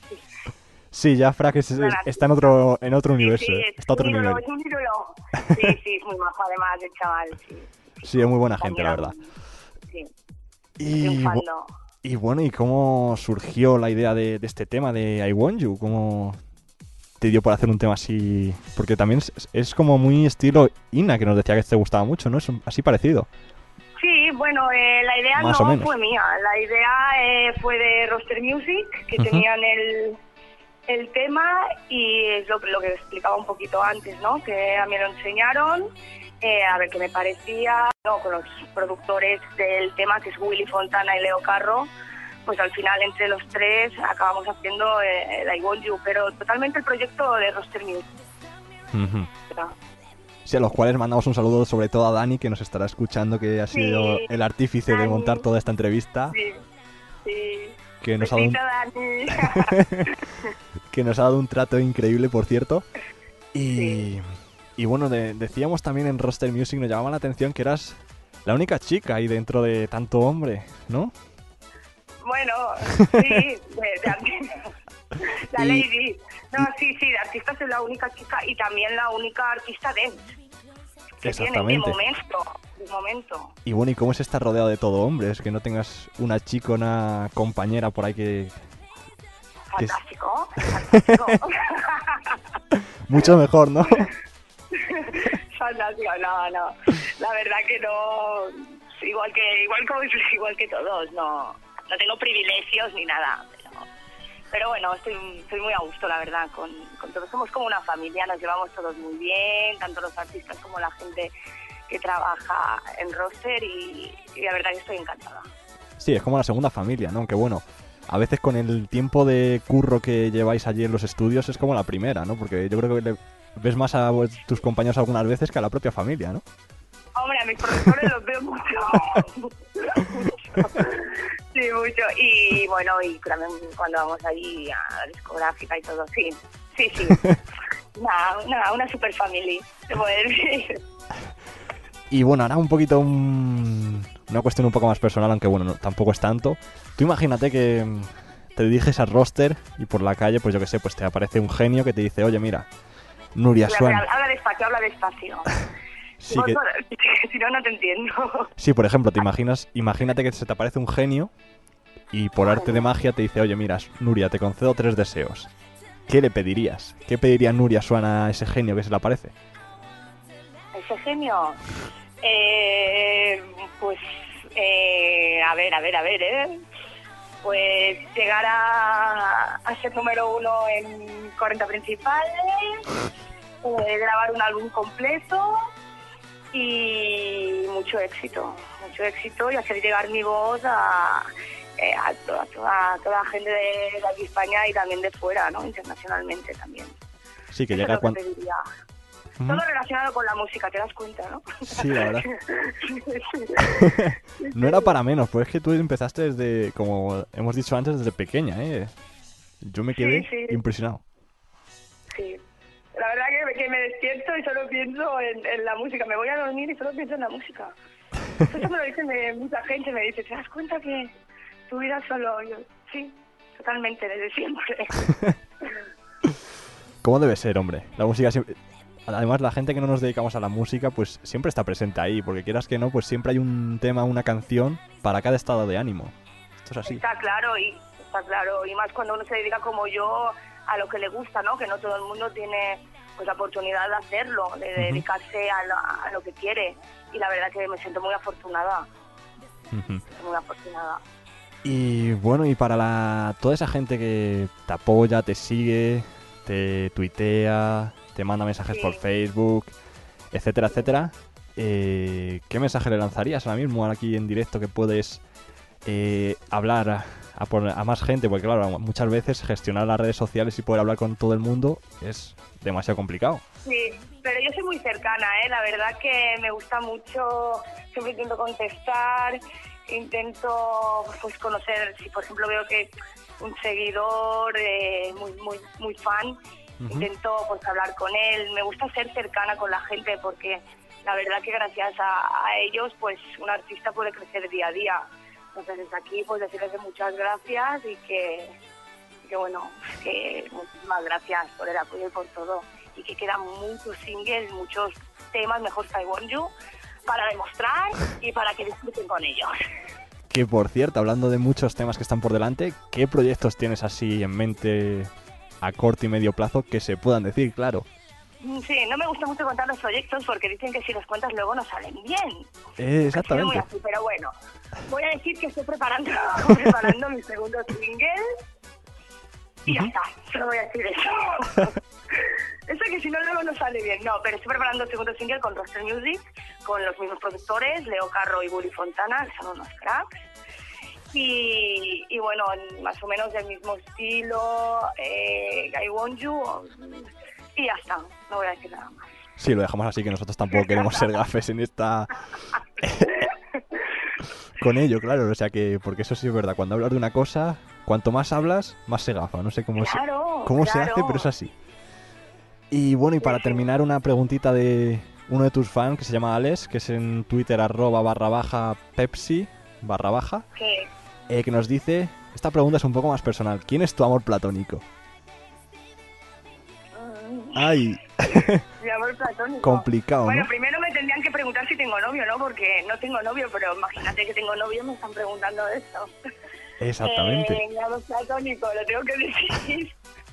Sí, ya Frank es, es, está en otro en otro universo, sí, sí, está otro un ídolo, nivel. Es un ídolo. Sí, sí, es muy majo además el chaval, sí. Sí, es muy buena gente, la verdad. Sí. Y, y bueno, ¿y cómo surgió la idea de, de este tema de I Want You? ¿Cómo te dio por hacer un tema así? Porque también es, es como muy estilo Ina, que nos decía que te gustaba mucho, ¿no? Es un, así parecido. Sí, bueno, eh, la idea Más no fue mía. La idea eh, fue de Roster Music, que uh-huh. tenían el... el tema, y es lo, lo que explicaba un poquito antes, ¿no? Que a mí me lo enseñaron, eh, a ver qué me parecía, ¿no? Con los productores del tema, que es Willy Fontana y Leo Carro, pues al final entre los tres acabamos haciendo eh, el I Want You, pero totalmente el proyecto de Roster Music. Uh-huh. Sí, a los cuales mandamos un saludo sobre todo a Dani, que nos estará escuchando, que ha sido sí, el artífice Dani. de montar toda esta entrevista. Sí, sí. Que nos, ha dado un... que nos ha dado un trato increíble, por cierto. Y, sí. y bueno, de, decíamos también en Roster Music, nos llamaba la atención que eras la única chica ahí dentro de tanto hombre, ¿no? Bueno, sí, de, de, la y, lady. No, y, sí, sí, de artista soy la única chica y también la única artista dance. Que exactamente. Tiene, de momento, de momento. Y bueno, ¿y cómo es estar rodeado de todo hombres? Que no tengas una chica, una compañera por ahí que... Fantástico, que es... fantástico. Mucho mejor, ¿no? Fantástico, no, no. La verdad que no... Igual que igual como, igual que todos, no, no tengo privilegios ni nada. Pero, pero bueno, estoy, estoy muy a gusto, la verdad, con, con todos. Somos como una familia, nos llevamos todos muy bien, tanto los artistas como la gente que trabaja en Roster, y, y la verdad que estoy encantada. Sí, es como la segunda familia, ¿no? Aunque bueno, a veces con el tiempo de curro que lleváis allí en los estudios es como la primera, ¿no? Porque yo creo que le ves más a tus compañeros algunas veces que a la propia familia, ¿no? Hombre, a mis profesores los veo mucho. mucho. Sí, mucho. Y bueno, y también cuando vamos allí a la discográfica y todo, sí. Sí, sí. Nada, nada, una super family, se puede decir. Y bueno, ahora un poquito un... una cuestión un poco más personal, aunque bueno, no, tampoco es tanto. Tú imagínate que te diriges al roster y por la calle, pues yo qué sé, pues te aparece un genio que te dice, oye, mira, Nuria Swan. Habla despacio, habla despacio. Sí, que... Si no, no te entiendo. Sí, por ejemplo, te imaginas, imagínate que se te aparece un genio y por arte de magia te dice, oye, mira, Nuria, te concedo tres deseos. ¿Qué le pedirías? ¿Qué pediría Nuria Swan a ese genio que se le aparece? Ese genio, eh, pues, eh, a ver, a ver, a ver, ¿eh? Pues llegar a, a ser número uno en cuarenta principales, eh, grabar un álbum completo y mucho éxito, mucho éxito y hacer llegar mi voz a, eh, a, toda, a, toda, a toda la gente de, de aquí España y también de fuera, ¿no? Internacionalmente también. Sí, que Eso llega es lo cuando... que pediría. Todo relacionado con la música, ¿te das cuenta, no? Sí, la verdad. No era para menos, pues es que tú empezaste desde, como hemos dicho antes, desde pequeña, ¿eh? Yo me quedé sí, sí. impresionado. Sí. La verdad que, que me despierto y solo pienso en, en la música. Me voy a dormir y solo pienso en la música. Eso me lo dice me, mucha gente, me dice, ¿te das cuenta que tu vida solo? Yo, sí, totalmente, desde siempre. ¿Cómo debe ser, hombre? La música siempre... Además, la gente que no nos dedicamos a la música, pues siempre está presente ahí, porque quieras que no, pues siempre hay un tema, una canción para cada estado de ánimo. Esto es así. Está claro, y está claro, y más cuando uno se dedica como yo a lo que le gusta, ¿no? Que no todo el mundo tiene pues la oportunidad de hacerlo, de Uh-huh. dedicarse a, la- a lo que quiere. Y la verdad que me siento muy afortunada, Ujú. muy afortunada. Y bueno, y para la toda esa gente que te apoya, te sigue, te tuitea, te manda mensajes Sí. por Facebook, etcétera, etcétera, eh, ¿qué mensaje le lanzarías ahora mismo aquí en directo que puedes eh, hablar a, a por- a más gente? Porque claro, muchas veces gestionar las redes sociales y poder hablar con todo el mundo es demasiado complicado. Sí, pero yo soy muy cercana, ¿eh? La verdad que me gusta mucho, siempre intento contestar, intento pues conocer, si por ejemplo veo que un seguidor eh, muy muy muy fan, Ujú. intento pues hablar con él. Me gusta ser cercana con la gente porque la verdad que gracias a, a ellos pues un artista puede crecer día a día. Entonces desde aquí pues decirles que muchas gracias y que, y que bueno, que muchísimas gracias por el apoyo y por todo. Y que quedan muchos singles, muchos temas, mejor I Want You, para demostrar y para que disfruten con ellos. Que por cierto, hablando de muchos temas que están por delante, ¿qué proyectos tienes así en mente a corto y medio plazo que se puedan decir, claro? Sí, no me gusta mucho contar los proyectos porque dicen que si los cuentas luego no salen bien. Eh, Muy exactamente. así, pero bueno, voy a decir que estoy preparando, preparando mi segundo single y ya está, solo voy a decir eso. Eso que si no luego no sale bien, no, pero estoy preparando el segundo single con Roster Music, con los mismos productores, Leo Carro y Bully Fontana, que son unos cracks. Y, y bueno, más o menos del mismo estilo, eh, I Want You, y ya está, no voy a decir nada más. Sí, lo dejamos así, que nosotros tampoco queremos ser gafes en esta... con ello, claro, o sea que, porque eso sí es verdad, cuando hablas de una cosa, cuanto más hablas, más se gafa, no sé cómo, Claro, se, cómo se claro. hace, pero es así. Y bueno, y para terminar, una preguntita de uno de tus fans que se llama Alex, que es en Twitter arroba barra baja Pepsi barra baja, ¿Qué? eh, que nos dice, esta pregunta es un poco más personal, ¿quién es tu amor platónico? Ay, Mi amor platónico. complicado, Bueno, ¿no? primero me tendrían que preguntar si tengo novio, ¿no? Porque no tengo novio, pero imagínate que tengo novio, me están preguntando eso. Exactamente. Eh, mi amor platónico, lo tengo que decir.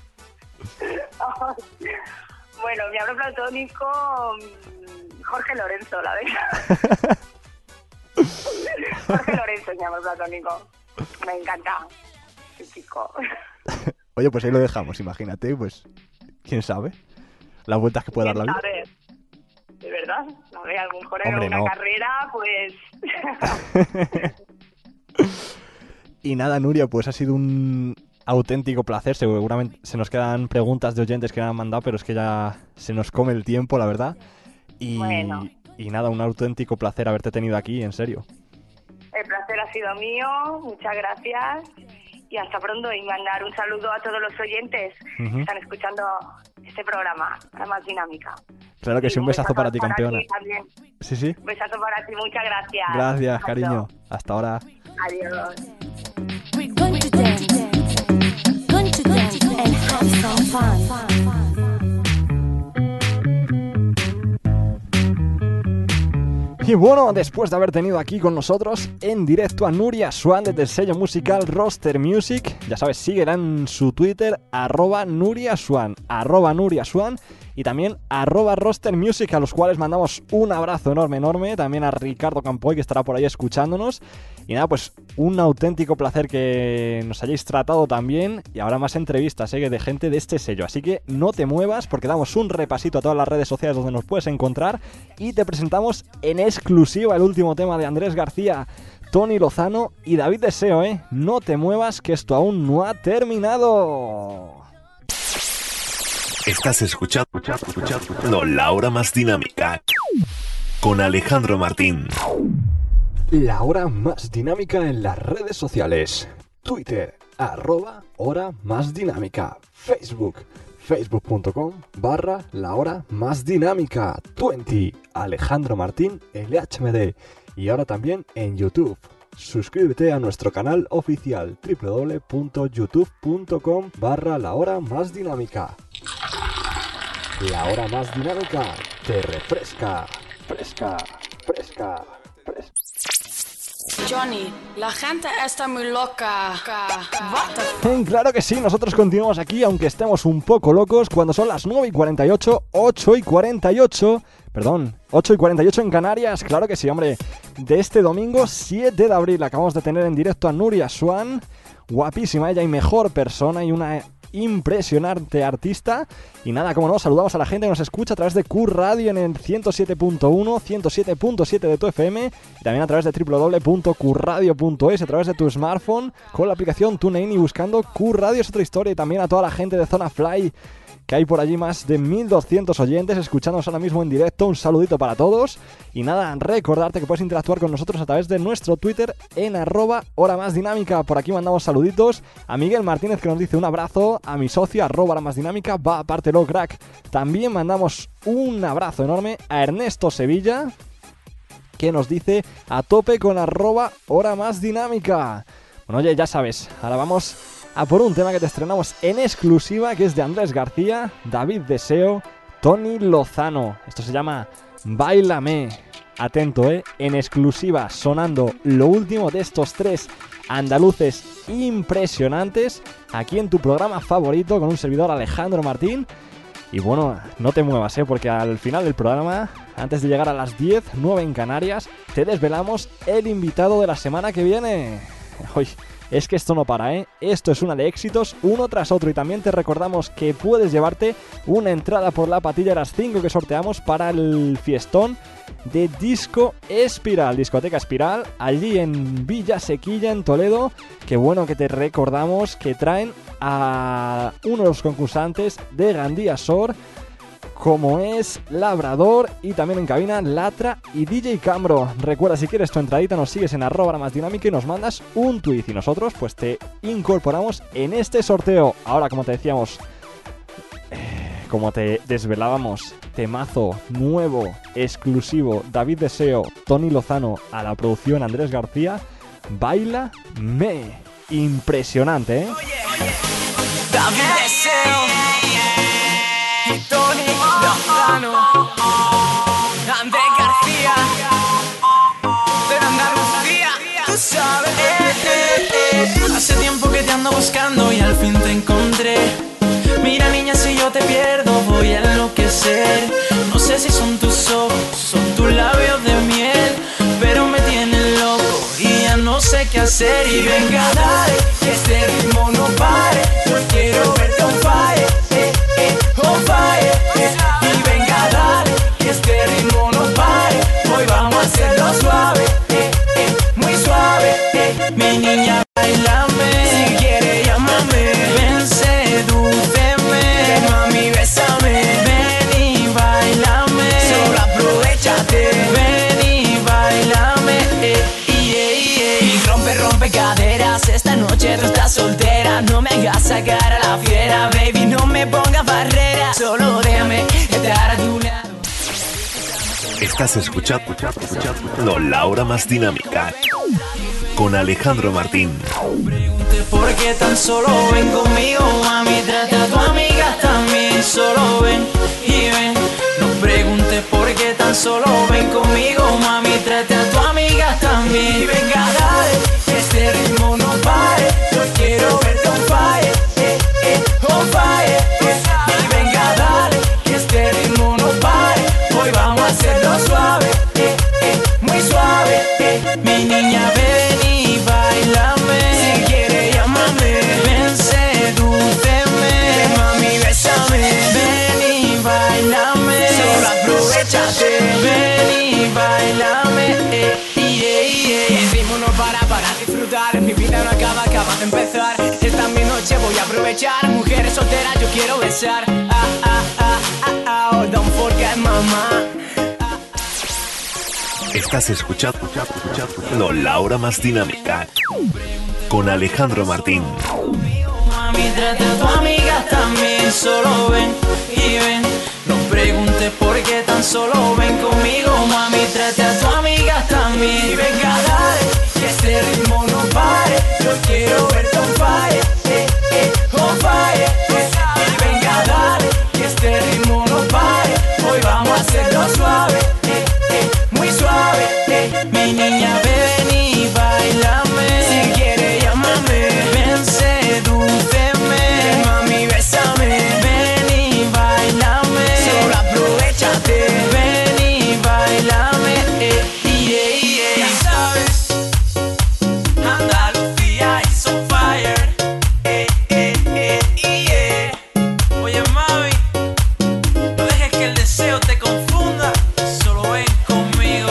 Bueno, mi amor platónico, mm, Jorge Lorenzo, la verdad. Jorge Lorenzo es mi amor platónico. Me encanta. Qué chico. Oye, pues ahí lo dejamos, imagínate, pues, quién sabe, las vueltas que puede dar la vida. A ver, de verdad, a ver, a lo mejor en Hombre, una no. carrera, pues... Y nada, Nuria, pues ha sido un auténtico placer. Seguramente se nos quedan preguntas de oyentes que me han mandado, pero es que ya se nos come el tiempo, la verdad. Y, Bueno. y nada, un auténtico placer haberte tenido aquí, en serio. El placer ha sido mío, muchas gracias y hasta pronto. Y mandar un saludo a todos los oyentes Ujú. que están escuchando este programa, La Más Dinámica. Claro que sí, un besazo para ti, Para campeona. ti también. Sí, sí. Un besazo para ti, muchas gracias. Gracias, Besazo. cariño. Hasta ahora. Adiós. We're going to dance, going to dance and have some fun. Y bueno, después de haber tenido aquí con nosotros en directo a Nuria Swan desde el sello musical Roster Music, ya sabes, síguela en su Twitter, arroba Nuria Swan, arroba Nuria Swan, y también arroba Roster Music, a los cuales mandamos un abrazo enorme, enorme, también a Ricardo Campoy, que estará por ahí escuchándonos. Y nada, pues un auténtico placer que nos hayáis tratado también, y ahora más entrevistas ¿eh? de gente de este sello. Así que no te muevas porque damos un repasito a todas las redes sociales donde nos puedes encontrar y te presentamos en exclusiva el último tema de Andrés García, Tony Lozano y David Deseo, ¿eh? No te muevas que esto aún no ha terminado. Estás escuchando, escuchando, escuchando La Hora Más Dinámica con Alejandro Martín. La hora más dinámica en las redes sociales. Twitter, arroba hora más dinámica. Facebook, facebook.com barra la hora más dinámica. veinte, Alejandro Martín, L H M D. Y ahora también en YouTube. Suscríbete a nuestro canal oficial www.youtube.com barra la hora más dinámica. La hora más dinámica te refresca. Fresca, fresca, fresca. Johnny, la gente está muy loca. What the Claro que sí, nosotros continuamos aquí, aunque estemos un poco locos, cuando son las nueve y cuarenta y ocho, ocho y cuarenta y ocho, perdón, ocho y cuarenta y ocho en Canarias, claro que sí, hombre, de este domingo siete de abril. Acabamos de tener en directo a Nuria Swan, guapísima ella y mejor persona y una impresionante artista. Y nada, como no, saludamos a la gente que nos escucha a través de Q Radio en el ciento siete punto uno, ciento siete punto siete de tu F M, y también a través de doble u doble u doble u punto q radio punto es, a través de tu smartphone con la aplicación TuneIn y buscando Q Radio es otra historia. Y también a toda la gente de Zona Fly, que hay por allí más de mil doscientos oyentes escuchándonos ahora mismo en directo. Un saludito para todos. Y nada, recordarte que puedes interactuar con nosotros a través de nuestro Twitter en arroba hora más dinámica. Por aquí mandamos saluditos a Miguel Martínez, que nos dice un abrazo, a mi socio arroba hora más dinámica, va apártelo crack. También mandamos un abrazo enorme a Ernesto Sevilla, que nos dice a tope con arroba hora más dinámica. Bueno, oye, ya sabes, ahora vamos a por un tema que te estrenamos en exclusiva, que es de Andrés García, David Deseo, Tony Lozano. Esto se llama Báilame. Atento, ¿eh? En exclusiva, sonando lo último de estos tres andaluces impresionantes, aquí en tu programa favorito, con un servidor Alejandro Martín. Y bueno, no te muevas, ¿eh? Porque al final del programa, antes de llegar a las diez, nueve en Canarias, te desvelamos el invitado de la semana que viene. Uy, es que esto no para, ¿eh? Esto es una de éxitos, uno tras otro. Y también te recordamos que puedes llevarte una entrada por la patilla de las cinco que sorteamos para el fiestón de Disco Espiral, Discoteca Espiral, allí en Villa Sequilla, en Toledo. Que bueno, que te recordamos que traen a uno de los concursantes de Gandía Sor, como es Labrador, y también en cabina Latra y D J Cambro. Recuerda, si quieres tu entradita, nos sigues en arroba más dinámica y nos mandas un tuit y nosotros pues te incorporamos en este sorteo. Ahora, como te decíamos, eh, como te desvelábamos, temazo nuevo, exclusivo, David Deseo, Tony Lozano, a la producción Andrés García, Báilame. Impresionante, ¿eh? David Deseo y Tony Lozano, Andrés García, de Andalucía, tú sabes. Eh, eh, eh. Hace tiempo que te ando buscando y al fin te encontré. Mira niña, si yo te pierdo voy a enloquecer. No sé si son tus ojos, son tus labios de miel, pero me tienen loco y ya no sé qué hacer. Y venga, dale, que este ritmo no pare. Yo quiero verte on fire, eh, eh, on fire, eh. Y venga, dale, que este ritmo no pare. Hoy vamos a hacerlo suave, eh, eh, muy suave, eh. Mi Estás escuchando, escuchando La Hora Más Dinámica con Alejandro Martín. Porque tan solo ven conmigo, mami, trata a tu amiga también. Solo ven y ven. No preguntes por qué tan solo ven conmigo, mami, trata a tu amiga también. Y venga, dale, que este ritmo no pare. Yo quiero verte on fire, eh, eh, on fire, eh. Y venga, dale, que este ritmo no pare. Hoy vamos a hacerlo suave, eh, eh, muy suave, eh. Mi niña, ven y bailame. Si quieres, llámame. Ven, sedúceme. Mami, bésame. Ven y bailame. Solo aprovechate. Ven y bailame. Eh, yeah, yeah. El ritmo no para para disfrutar. Mi vida no acaba, acaba de empezar. Esta es mi noche, voy a aprovechar. Mujeres solteras, yo quiero besar. Ah, ah, ah, ah, ah. Oh, don't forget, mamá. Estás escuchando, escuchando La Hora Más Dinámica con Alejandro Martín. Mami, trata a tu amiga también. Solo ven y ven. No preguntes por qué tan solo ven conmigo. Mami, trata a tu amiga también. Y venga, dale, que este ritmo no pare. Yo quiero verte on fire, eh, eh, on fire, eh. Y venga, dale, que este ritmo no pare. Hoy vamos a hacerlo suave, eh, eh, muy suave, eh. Mi niña, ven y bailame. Si quieres, llámame. Ven, sedúceme. Mami, bésame. Ven y bailame. Solo aprovechate. Ven y bailame, eh, yeah, yeah. Ya sabes, Andalucía is on fire, eh, eh, eh, yeah. Oye, mami, no dejes que el deseo te confunda. Solo ven conmigo.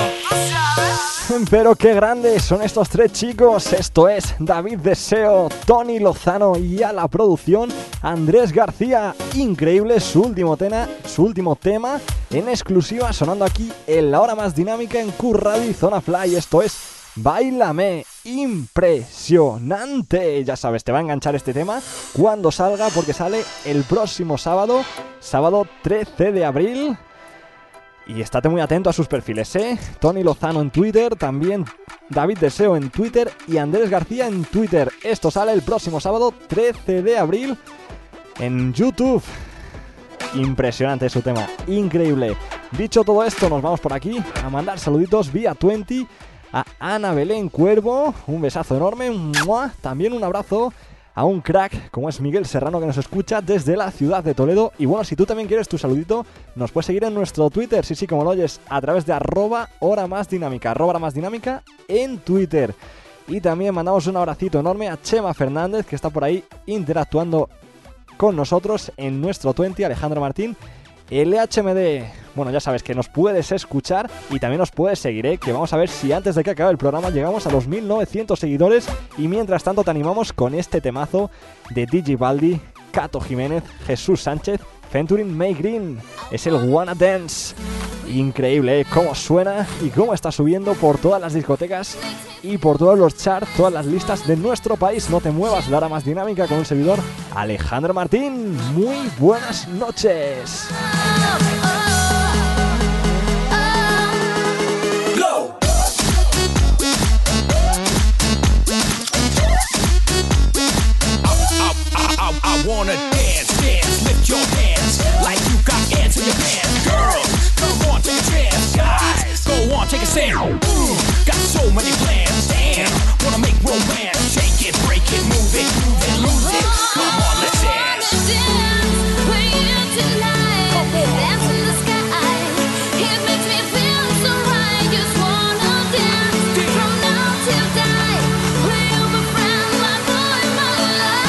Pero qué grandes son estos tres chicos. Esto es David Deseo, Tony Lozano y a la producción Andrés García. Increíble su último, tema, su último tema en exclusiva sonando aquí en La Hora Más Dinámica en Q Radio y Zona Fly. Esto es Báilame. Impresionante. Ya sabes, te va a enganchar este tema cuando salga, porque sale el próximo sábado, sábado trece de abril. Y estate muy atento a sus perfiles, ¿eh? Tony Lozano en Twitter, también David Deseo en Twitter y Andrés García en Twitter. Esto sale el próximo sábado trece de abril en YouTube. Impresionante su tema, increíble. Dicho todo esto, nos vamos por aquí a mandar saluditos vía veinte a Ana Belén Cuervo. Un besazo enorme, ¡mua! También un abrazo a un crack como es Miguel Serrano, que nos escucha desde la ciudad de Toledo. Y bueno, si tú también quieres tu saludito, nos puedes seguir en nuestro Twitter, sí, sí, como lo oyes, a través de arroba hora más dinámica, arroba hora más dinámica en Twitter. Y también mandamos un abracito enorme a Chema Fernández, que está por ahí interactuando con nosotros en nuestro veinte, Alejandro Martín, L H M D. Bueno, ya sabes que nos puedes escuchar y también nos puedes seguir, ¿eh? Que vamos a ver si antes de que acabe el programa llegamos a los mil novecientos seguidores. Y mientras tanto te animamos con este temazo de D J Baldi, Cato Jiménez, Jesús Sánchez, Venturin May Green. Es el Wanna Dance. Increíble, ¿eh? Cómo suena y cómo está subiendo por todas las discotecas y por todos los charts, todas las listas de nuestro país. No te muevas, La Hora Más Dinámica con un servidor, Alejandro Martín. Muy buenas noches. I, I wanna dance, dance, lift your hands like you got ants in your pants. Girls, come on, take a chance. Guys, go on, take a stand. Ooh, got so many plans. Damn, wanna make romance. Shake it, break it, move it, move it, lose it. Come on, let's dance. Dance with you tonight. Dance in the sky. It makes me feel so right. Just wanna dance from now till die. We'll be friends, my boy, my love.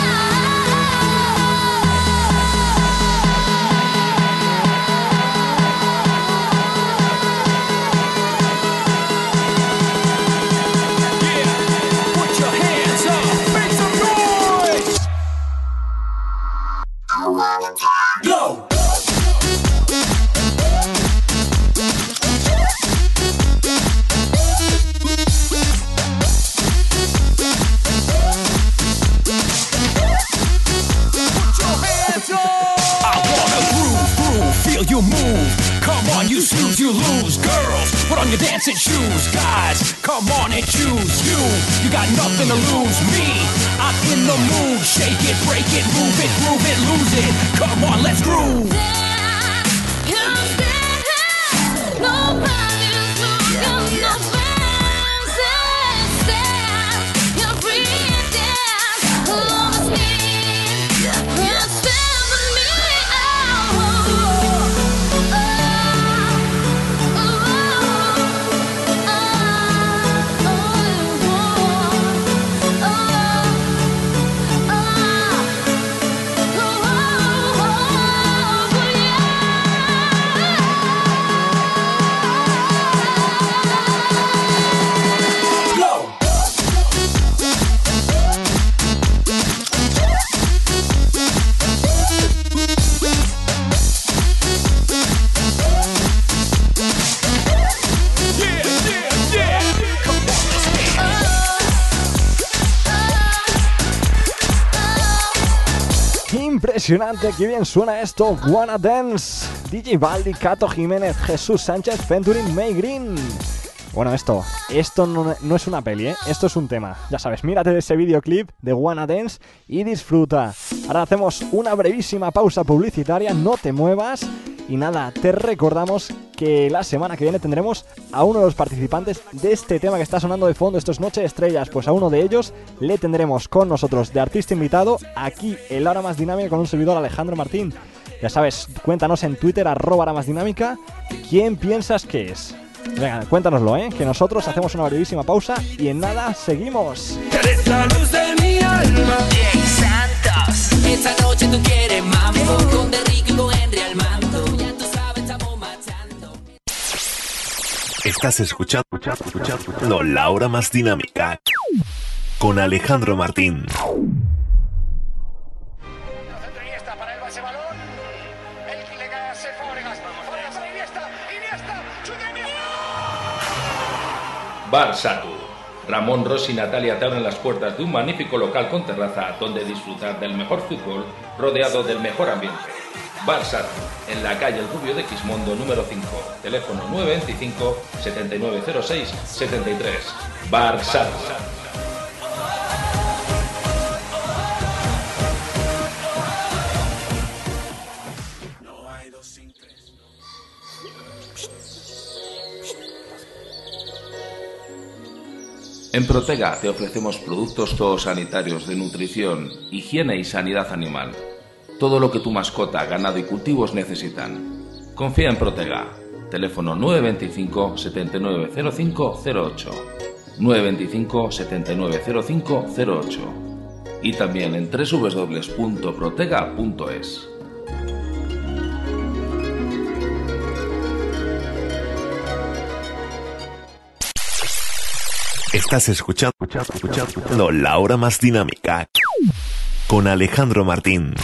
Go! I wanna groove, groove, feel you move. Come on, you snooze, you lose. Girls, Put on your dancing shoes, guys, come on and choose you. You got nothing to lose. Me, I'm in the mood. Shake it, break it, move it, groove it, lose it. Come on, let's groove. Impresionante, qué bien suena esto. Wanna Dance, D J Baldi, Cato Jiménez, Jesús Sánchez, Fenturin, May Green. Bueno, esto, esto no, no es una peli, ¿eh? Esto es un tema. Ya sabes, mírate ese videoclip de Wanna Dance y disfruta. Ahora hacemos una brevísima pausa publicitaria, no te muevas. Y nada, te recordamos que la semana que viene tendremos a uno de los participantes de este tema que está sonando de fondo. Esto es Noche de Estrellas. Pues a uno de ellos le tendremos con nosotros de artista invitado aquí en La Hora Más Dinámica con un servidor, Alejandro Martín. Ya sabes, cuéntanos en Twitter, arroba Hora Más Dinámica, ¿quién piensas que es? Venga, cuéntanoslo, ¿eh? Que nosotros hacemos una brevísima pausa y en nada seguimos. Eres la luz de mi alma. Jay Santos. Esta noche tú quieres mambo con The Rico y con Henry al mando. Ya tú sabes, estamos matando. Estás escuchando, escuchando, escuchando La Hora Más Dinámica con Alejandro Martín. Bar Satu. Ramón Rossi y Natalia te abren las puertas de un magnífico local con terraza donde disfrutar del mejor fútbol rodeado del mejor ambiente. Bar Satu, en la calle El Rubio de Quismondo número cinco, teléfono nueve veinticinco, setenta y nueve cero seis, setenta y tres. Bar Satu. En Protega te ofrecemos productos zoosanitarios de nutrición, higiene y sanidad animal. Todo lo que tu mascota, ganado y cultivos necesitan. Confía en Protega. Teléfono nueve veinticinco, setenta y nueve cero cinco cero ocho. nueve veinticinco, setenta y nueve cero cinco cero ocho. Y también en doble u doble u doble u punto protega punto es. Estás escuchando, escuchando, escuchando La Hora Más Dinámica con Alejandro Martín.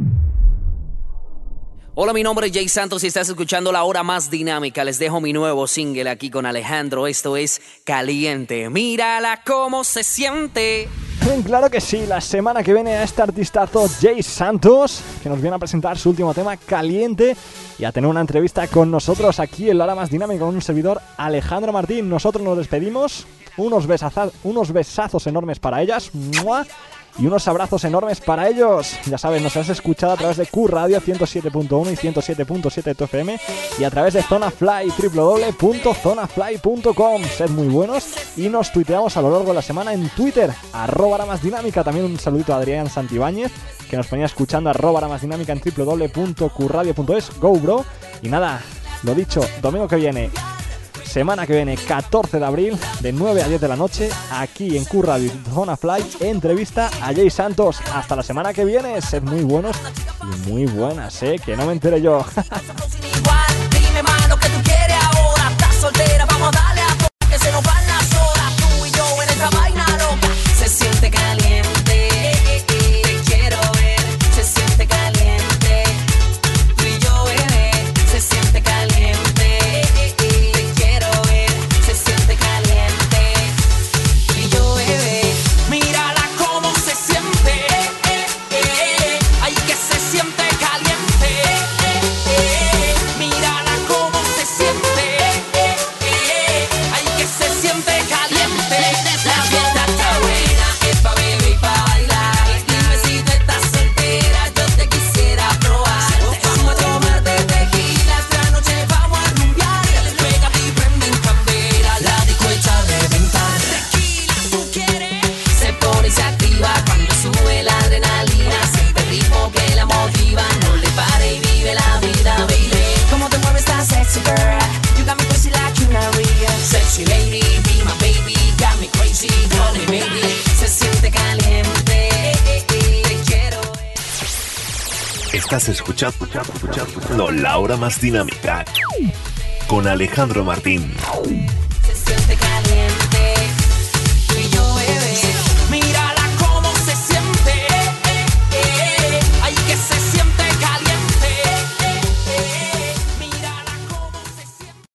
Hola, mi nombre es Jay Santos y estás escuchando La Hora Más Dinámica. Les dejo mi nuevo single aquí con Alejandro. Esto es Caliente. Mírala cómo se siente. Claro que sí, la semana que viene a este artistazo Jay Santos, que nos viene a presentar su último tema, Caliente, y a tener una entrevista con nosotros aquí en La Hora Más Dinámica con un servidor, Alejandro Martín. Nosotros nos despedimos. Unos, besaza- unos besazos enormes para ellas. ¡Mua! Y unos abrazos enormes para ellos. Ya sabes, nos has escuchado a través de Q Radio ciento siete punto uno y ciento siete punto siete de tu F M y a través de Zona Fly, doble u doble u doble u punto zona fly punto com. Sed muy buenos y nos tuiteamos a lo largo de la semana en Twitter, arroba Hora Más Dinámica. También un saludito a Adrián Santibáñez, que nos ponía escuchando, arroba Hora Más Dinámica en doble u doble u doble u punto q radio punto es. Go, bro. Y nada, lo dicho, domingo que viene, semana que viene, catorce de abril, de nueve a diez de la noche, aquí en Q Radio Zona Fly, entrevista a Jay Santos. Hasta la semana que viene, sed muy buenos y muy buenas, ¿eh? Que no me entere yo. Dime más lo que tú quieres ahora. Estás soltera, vamos a darle a to- que se nos van las horas. Tú y yo en esta vaina loca. Se siente caliente. Te quiero ver. Se siente caliente. Tú y yo, bebé. Se siente caliente. Ay, que se siente caliente. Estás escuchando, escuchando la hora más dinámica con Alejandro Martín. Se siente